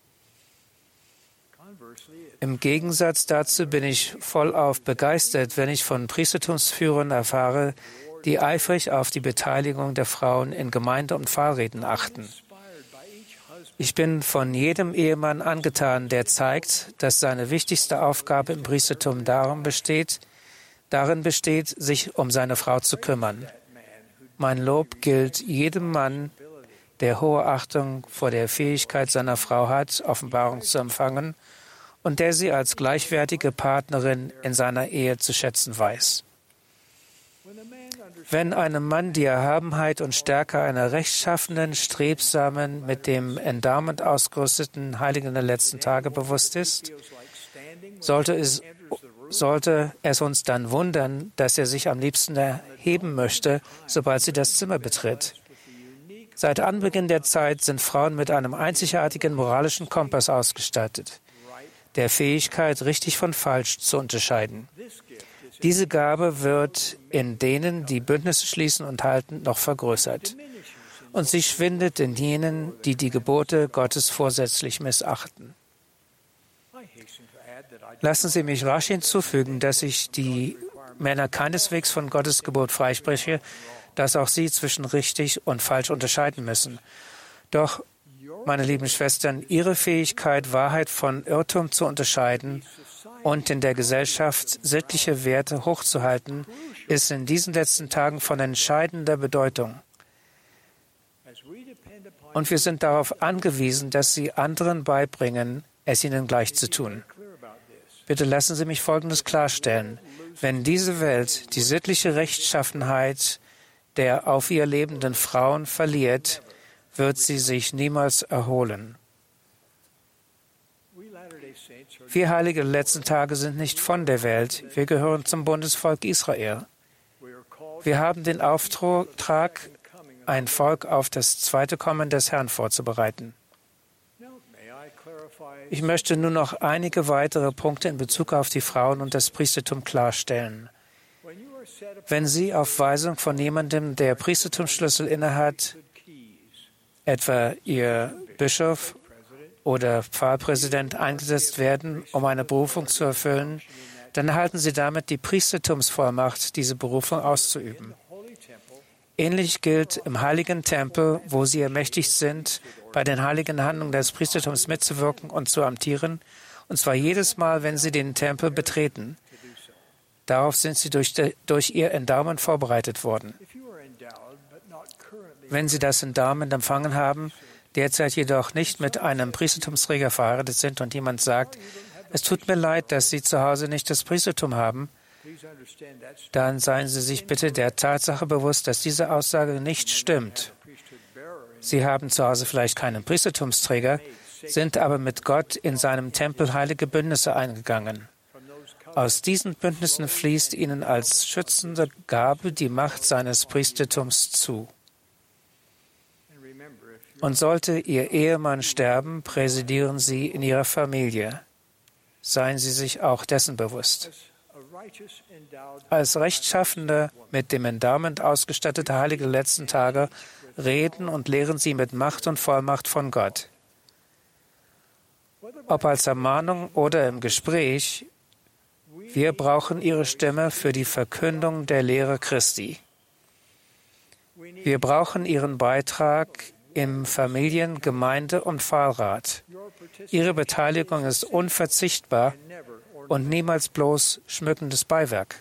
Im Gegensatz dazu bin ich vollauf begeistert, wenn ich von Priestertumsführern erfahre, die eifrig auf die Beteiligung der Frauen in Gemeinde- und Pfarrräten achten. Ich bin von jedem Ehemann angetan, der zeigt, dass seine wichtigste Aufgabe im Priestertum darin besteht, darin besteht, sich um seine Frau zu kümmern. Mein Lob gilt jedem Mann, der hohe Achtung vor der Fähigkeit seiner Frau hat, Offenbarung zu empfangen und der sie als gleichwertige Partnerin in seiner Ehe zu schätzen weiß. Wenn einem Mann die Erhabenheit und Stärke einer rechtschaffenen, strebsamen, mit dem Endowment ausgerüsteten Heiligen der letzten Tage bewusst ist, sollte es, sollte es uns dann wundern, dass er sich am liebsten erheben möchte, sobald sie das Zimmer betritt. Seit Anbeginn der Zeit sind Frauen mit einem einzigartigen moralischen Kompass ausgestattet, der Fähigkeit, richtig von falsch zu unterscheiden. Diese Gabe wird in denen, die Bündnisse schließen und halten, noch vergrößert. Und sie schwindet in jenen, die die Gebote Gottes vorsätzlich missachten. Lassen Sie mich rasch hinzufügen, dass ich die Männer keineswegs von Gottes Gebot freispreche, dass auch sie zwischen richtig und falsch unterscheiden müssen. Doch, meine lieben Schwestern, Ihre Fähigkeit, Wahrheit von Irrtum zu unterscheiden und in der Gesellschaft sittliche Werte hochzuhalten, ist in diesen letzten Tagen von entscheidender Bedeutung. Und wir sind darauf angewiesen, dass Sie anderen beibringen, es ihnen gleich zu tun. Bitte lassen Sie mich Folgendes klarstellen. Wenn diese Welt die sittliche Rechtschaffenheit der auf ihr lebenden Frauen verliert, wird sie sich niemals erholen. Wir Heilige der letzten Tage sind nicht von der Welt. Wir gehören zum Bundesvolk Israel. Wir haben den Auftrag, ein Volk auf das zweite Kommen des Herrn vorzubereiten. Ich möchte nur noch einige weitere Punkte in Bezug auf die Frauen und das Priestertum klarstellen. Wenn Sie auf Weisung von jemandem, der Priestertumsschlüssel innehat, etwa Ihr Bischof oder Pfarrpräsident, eingesetzt werden, um eine Berufung zu erfüllen, dann erhalten Sie damit die Priestertumsvollmacht, diese Berufung auszuüben. Ähnlich gilt im heiligen Tempel, wo Sie ermächtigt sind, bei den heiligen Handlungen des Priestertums mitzuwirken und zu amtieren, und zwar jedes Mal, wenn Sie den Tempel betreten. Darauf sind Sie durch, de, durch Ihr Endowment vorbereitet worden. Wenn Sie das Endowment empfangen haben, derzeit jedoch nicht mit einem Priestertumsträger verheiratet sind und jemand sagt, es tut mir leid, dass Sie zu Hause nicht das Priestertum haben, dann seien Sie sich bitte der Tatsache bewusst, dass diese Aussage nicht stimmt. Sie haben zu Hause vielleicht keinen Priestertumsträger, sind aber mit Gott in seinem Tempel heilige Bündnisse eingegangen. Aus diesen Bündnissen fließt Ihnen als schützende Gabe die Macht seines Priestertums zu. Und sollte Ihr Ehemann sterben, präsidieren Sie in Ihrer Familie. Seien Sie sich auch dessen bewusst. Als rechtschaffende, mit dem Endowment ausgestattete Heilige letzten Tage reden und lehren Sie mit Macht und Vollmacht von Gott. Ob als Ermahnung oder im Gespräch, wir brauchen Ihre Stimme für die Verkündung der Lehre Christi. Wir brauchen Ihren Beitrag im Familien-, Gemeinde- und Pfarrrat. Ihre Beteiligung ist unverzichtbar und niemals bloß schmückendes Beiwerk.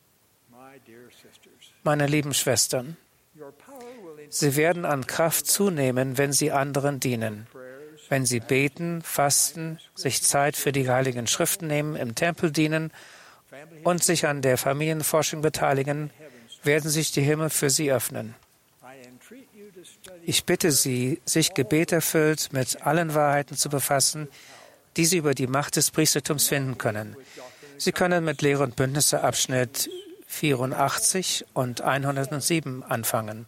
Meine lieben Schwestern, Sie werden an Kraft zunehmen, wenn Sie anderen dienen. Wenn Sie beten, fasten, sich Zeit für die Heiligen Schriften nehmen, im Tempel dienen und sich an der Familienforschung beteiligen, werden sich die Himmel für Sie öffnen. Ich bitte Sie, sich gebeterfüllt mit allen Wahrheiten zu befassen, die Sie über die Macht des Priestertums finden können. Sie können mit Lehre und Bündnisse Abschnitt vierundachtzig und hundertsieben anfangen.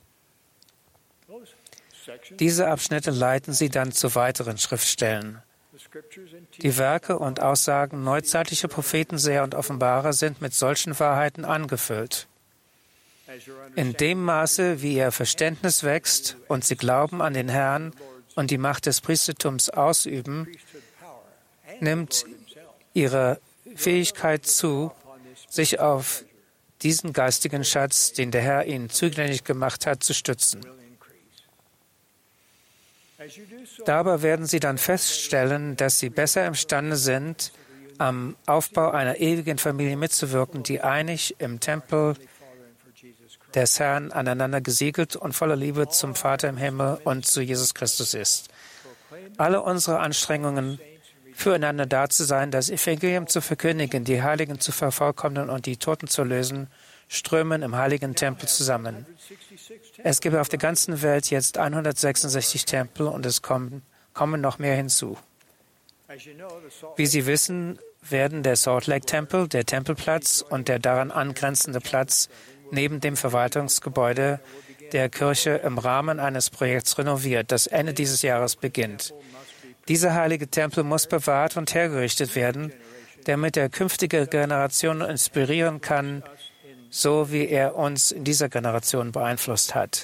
Diese Abschnitte leiten Sie dann zu weiteren Schriftstellen. Die Werke und Aussagen neuzeitlicher Propheten, Seher und Offenbarer sind mit solchen Wahrheiten angefüllt. In dem Maße, wie Ihr Verständnis wächst und Sie Glauben an den Herrn und die Macht des Priestertums ausüben, nimmt Ihre Fähigkeit zu, sich auf diesen geistigen Schatz, den der Herr Ihnen zugänglich gemacht hat, zu stützen. Dabei werden Sie dann feststellen, dass Sie besser imstande sind, am Aufbau einer ewigen Familie mitzuwirken, die einig im Tempel des Herrn aneinander gesiegelt und voller Liebe zum Vater im Himmel und zu Jesus Christus ist. Alle unsere Anstrengungen, füreinander da zu sein, das Evangelium zu verkündigen, die Heiligen zu vervollkommnen und die Toten zu lösen, strömen im heiligen Tempel zusammen. Es gibt auf der ganzen Welt jetzt hundertsechsundsechzig Tempel und es kommen, kommen noch mehr hinzu. Wie Sie wissen, werden der Salt Lake Tempel, der Tempelplatz und der daran angrenzende Platz neben dem Verwaltungsgebäude der Kirche im Rahmen eines Projekts renoviert, das Ende dieses Jahres beginnt. Dieser heilige Tempel muss bewahrt und hergerichtet werden, damit er künftige Generationen inspirieren kann, so wie er uns in dieser Generation beeinflusst hat.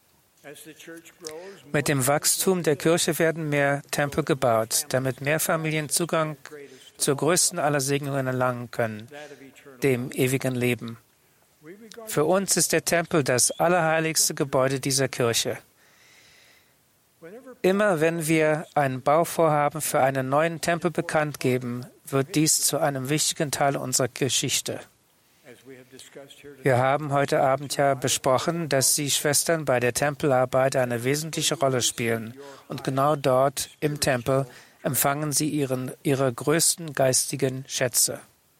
Mit dem Wachstum der Kirche werden mehr Tempel gebaut, damit mehr Familien Zugang zur größten aller Segnungen erlangen können, dem ewigen Leben. Für uns ist der Tempel das allerheiligste Gebäude dieser Kirche. Immer wenn wir ein Bauvorhaben für einen neuen Tempel bekannt geben, wird dies zu einem wichtigen Teil unserer Geschichte. Wir haben heute Abend ja besprochen, dass Sie Schwestern bei der Tempelarbeit eine wesentliche Rolle spielen. Und genau dort im Tempel empfangen Sie ihren, Ihre größten geistigen Schätze.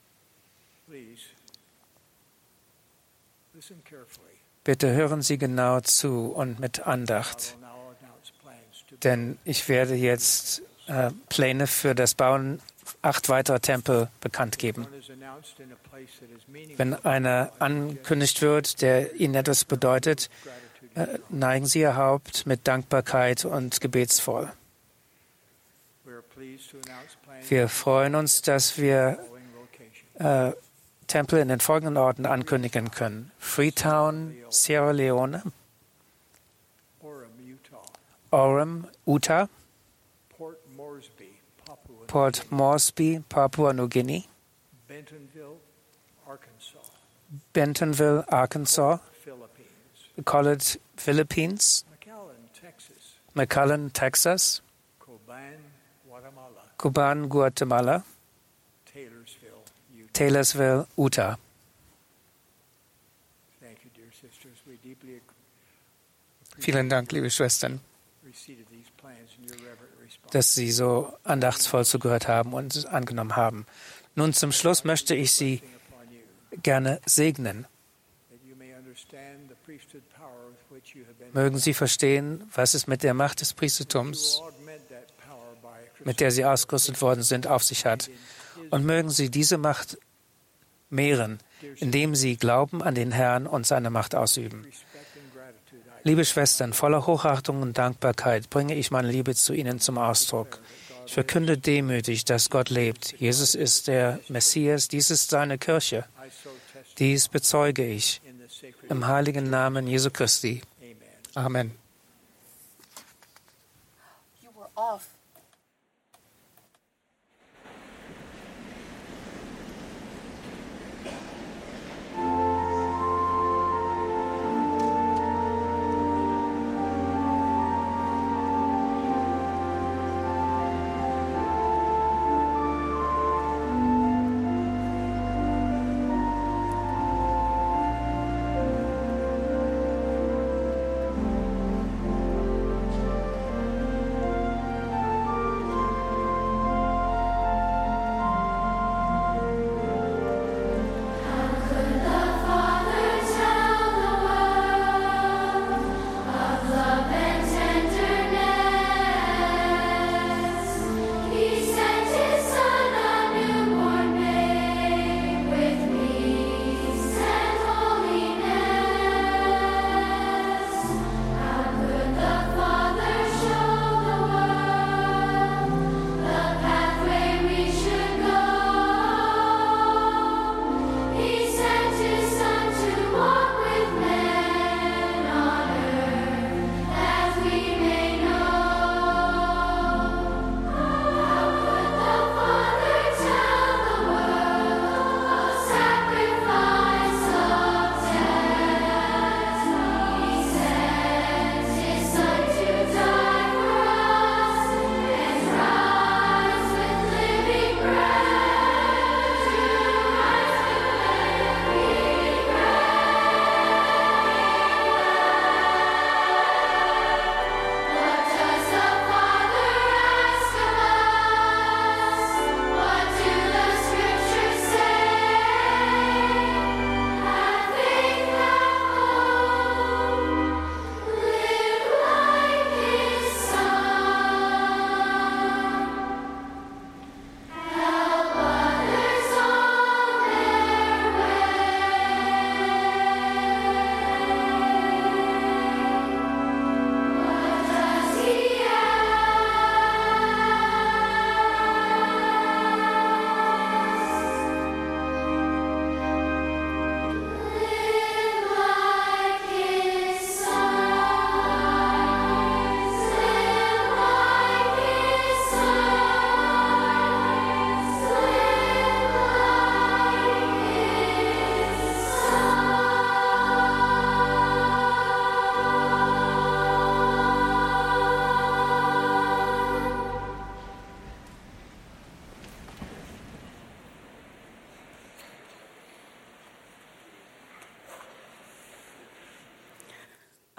Bitte hören Sie genau zu und mit Andacht. Denn ich werde jetzt äh, Pläne für das Bauen acht weiterer Tempel bekannt geben. Wenn einer ankündigt wird, der Ihnen etwas bedeutet, äh, neigen Sie Ihr Haupt mit Dankbarkeit und gebetsvoll. Wir freuen uns, dass wir äh, Tempel in den folgenden Orten ankündigen können: Freetown, Sierra Leone, Orem, Utah, Port Moresby, Papua-Neuguinea, Bentonville, Arkansas, College, Philippines, McAllen, Texas, Kuban, Guatemala, Taylorsville, Utah. Vielen Dank, liebe Schwestern, dass Sie so andachtsvoll zugehört haben und angenommen haben. Nun zum Schluss möchte ich Sie gerne segnen. Mögen Sie verstehen, was es mit der Macht des Priestertums, mit der Sie ausgerüstet worden sind, auf sich hat. Und mögen Sie diese Macht mehren, indem Sie Glauben an den Herrn und seine Macht ausüben. Liebe Schwestern, voller Hochachtung und Dankbarkeit bringe ich meine Liebe zu Ihnen zum Ausdruck. Ich verkünde demütig, dass Gott lebt. Jesus ist der Messias, dies ist seine Kirche. Dies bezeuge ich im heiligen Namen Jesu Christi. Amen.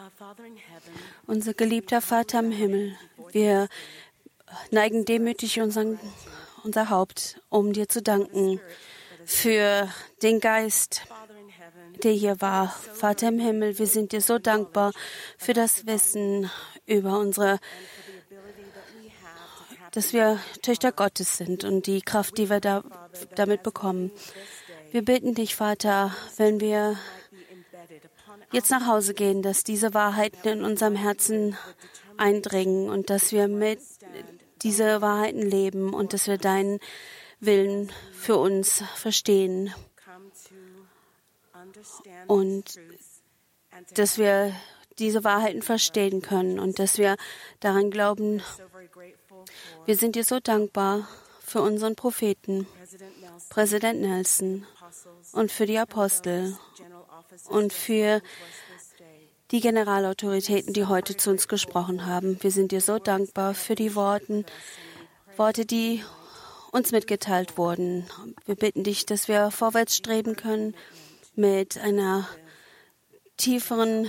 Unser geliebter Vater im Himmel, wir neigen demütig unseren, unser Haupt, um dir zu danken für den Geist, der hier war. Vater im Himmel, wir sind dir so dankbar für das Wissen über unsere, dass wir Töchter Gottes sind und die Kraft, die wir da, damit bekommen. Wir bitten dich, Vater, wenn wir jetzt nach Hause gehen, dass diese Wahrheiten in unserem Herzen eindringen und dass wir mit diese Wahrheiten leben und dass wir deinen Willen für uns verstehen und dass wir diese Wahrheiten verstehen können und dass wir daran glauben. Wir sind dir so dankbar für unseren Propheten, Präsident Nelson, und für die Apostel und für die Generalautoritäten, die heute zu uns gesprochen haben. Wir sind dir so dankbar für die Worte, Worte, die uns mitgeteilt wurden. Wir bitten dich, dass wir vorwärts streben können mit einer tieferen,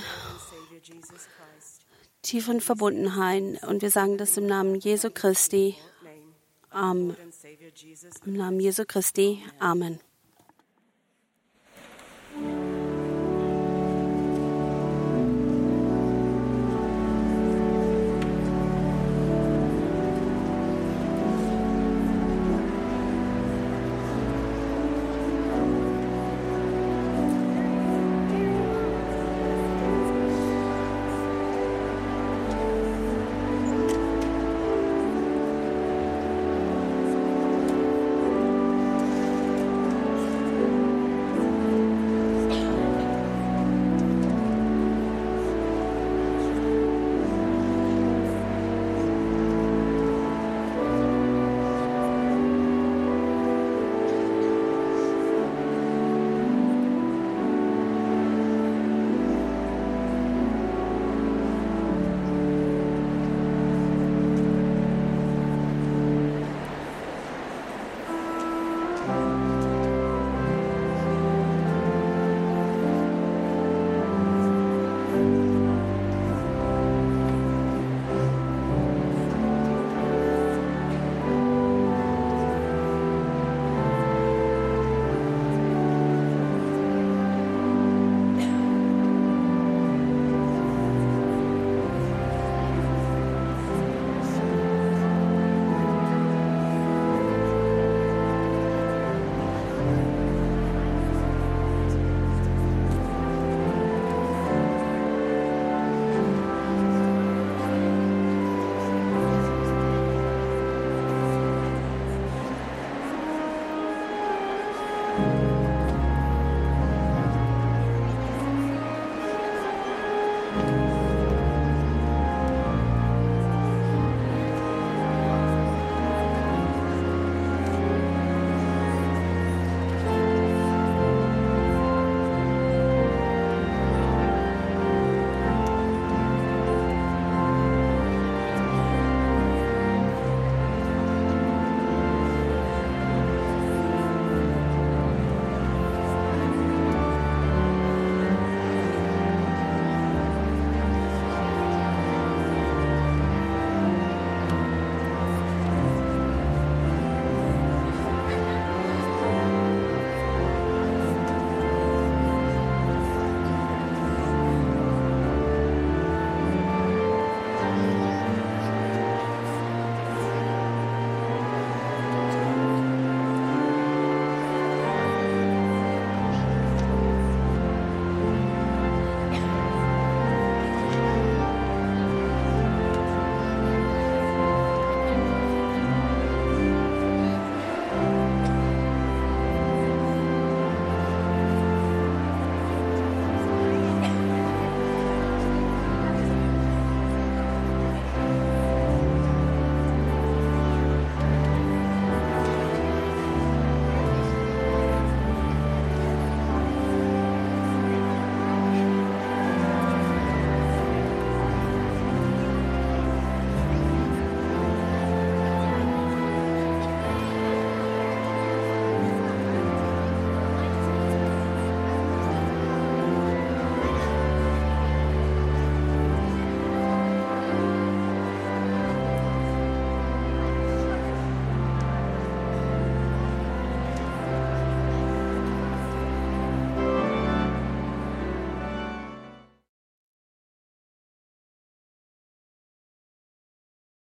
tieferen Verbundenheit. Und wir sagen das im Namen Jesu Christi. Amen. Im Namen Jesu Christi. Amen.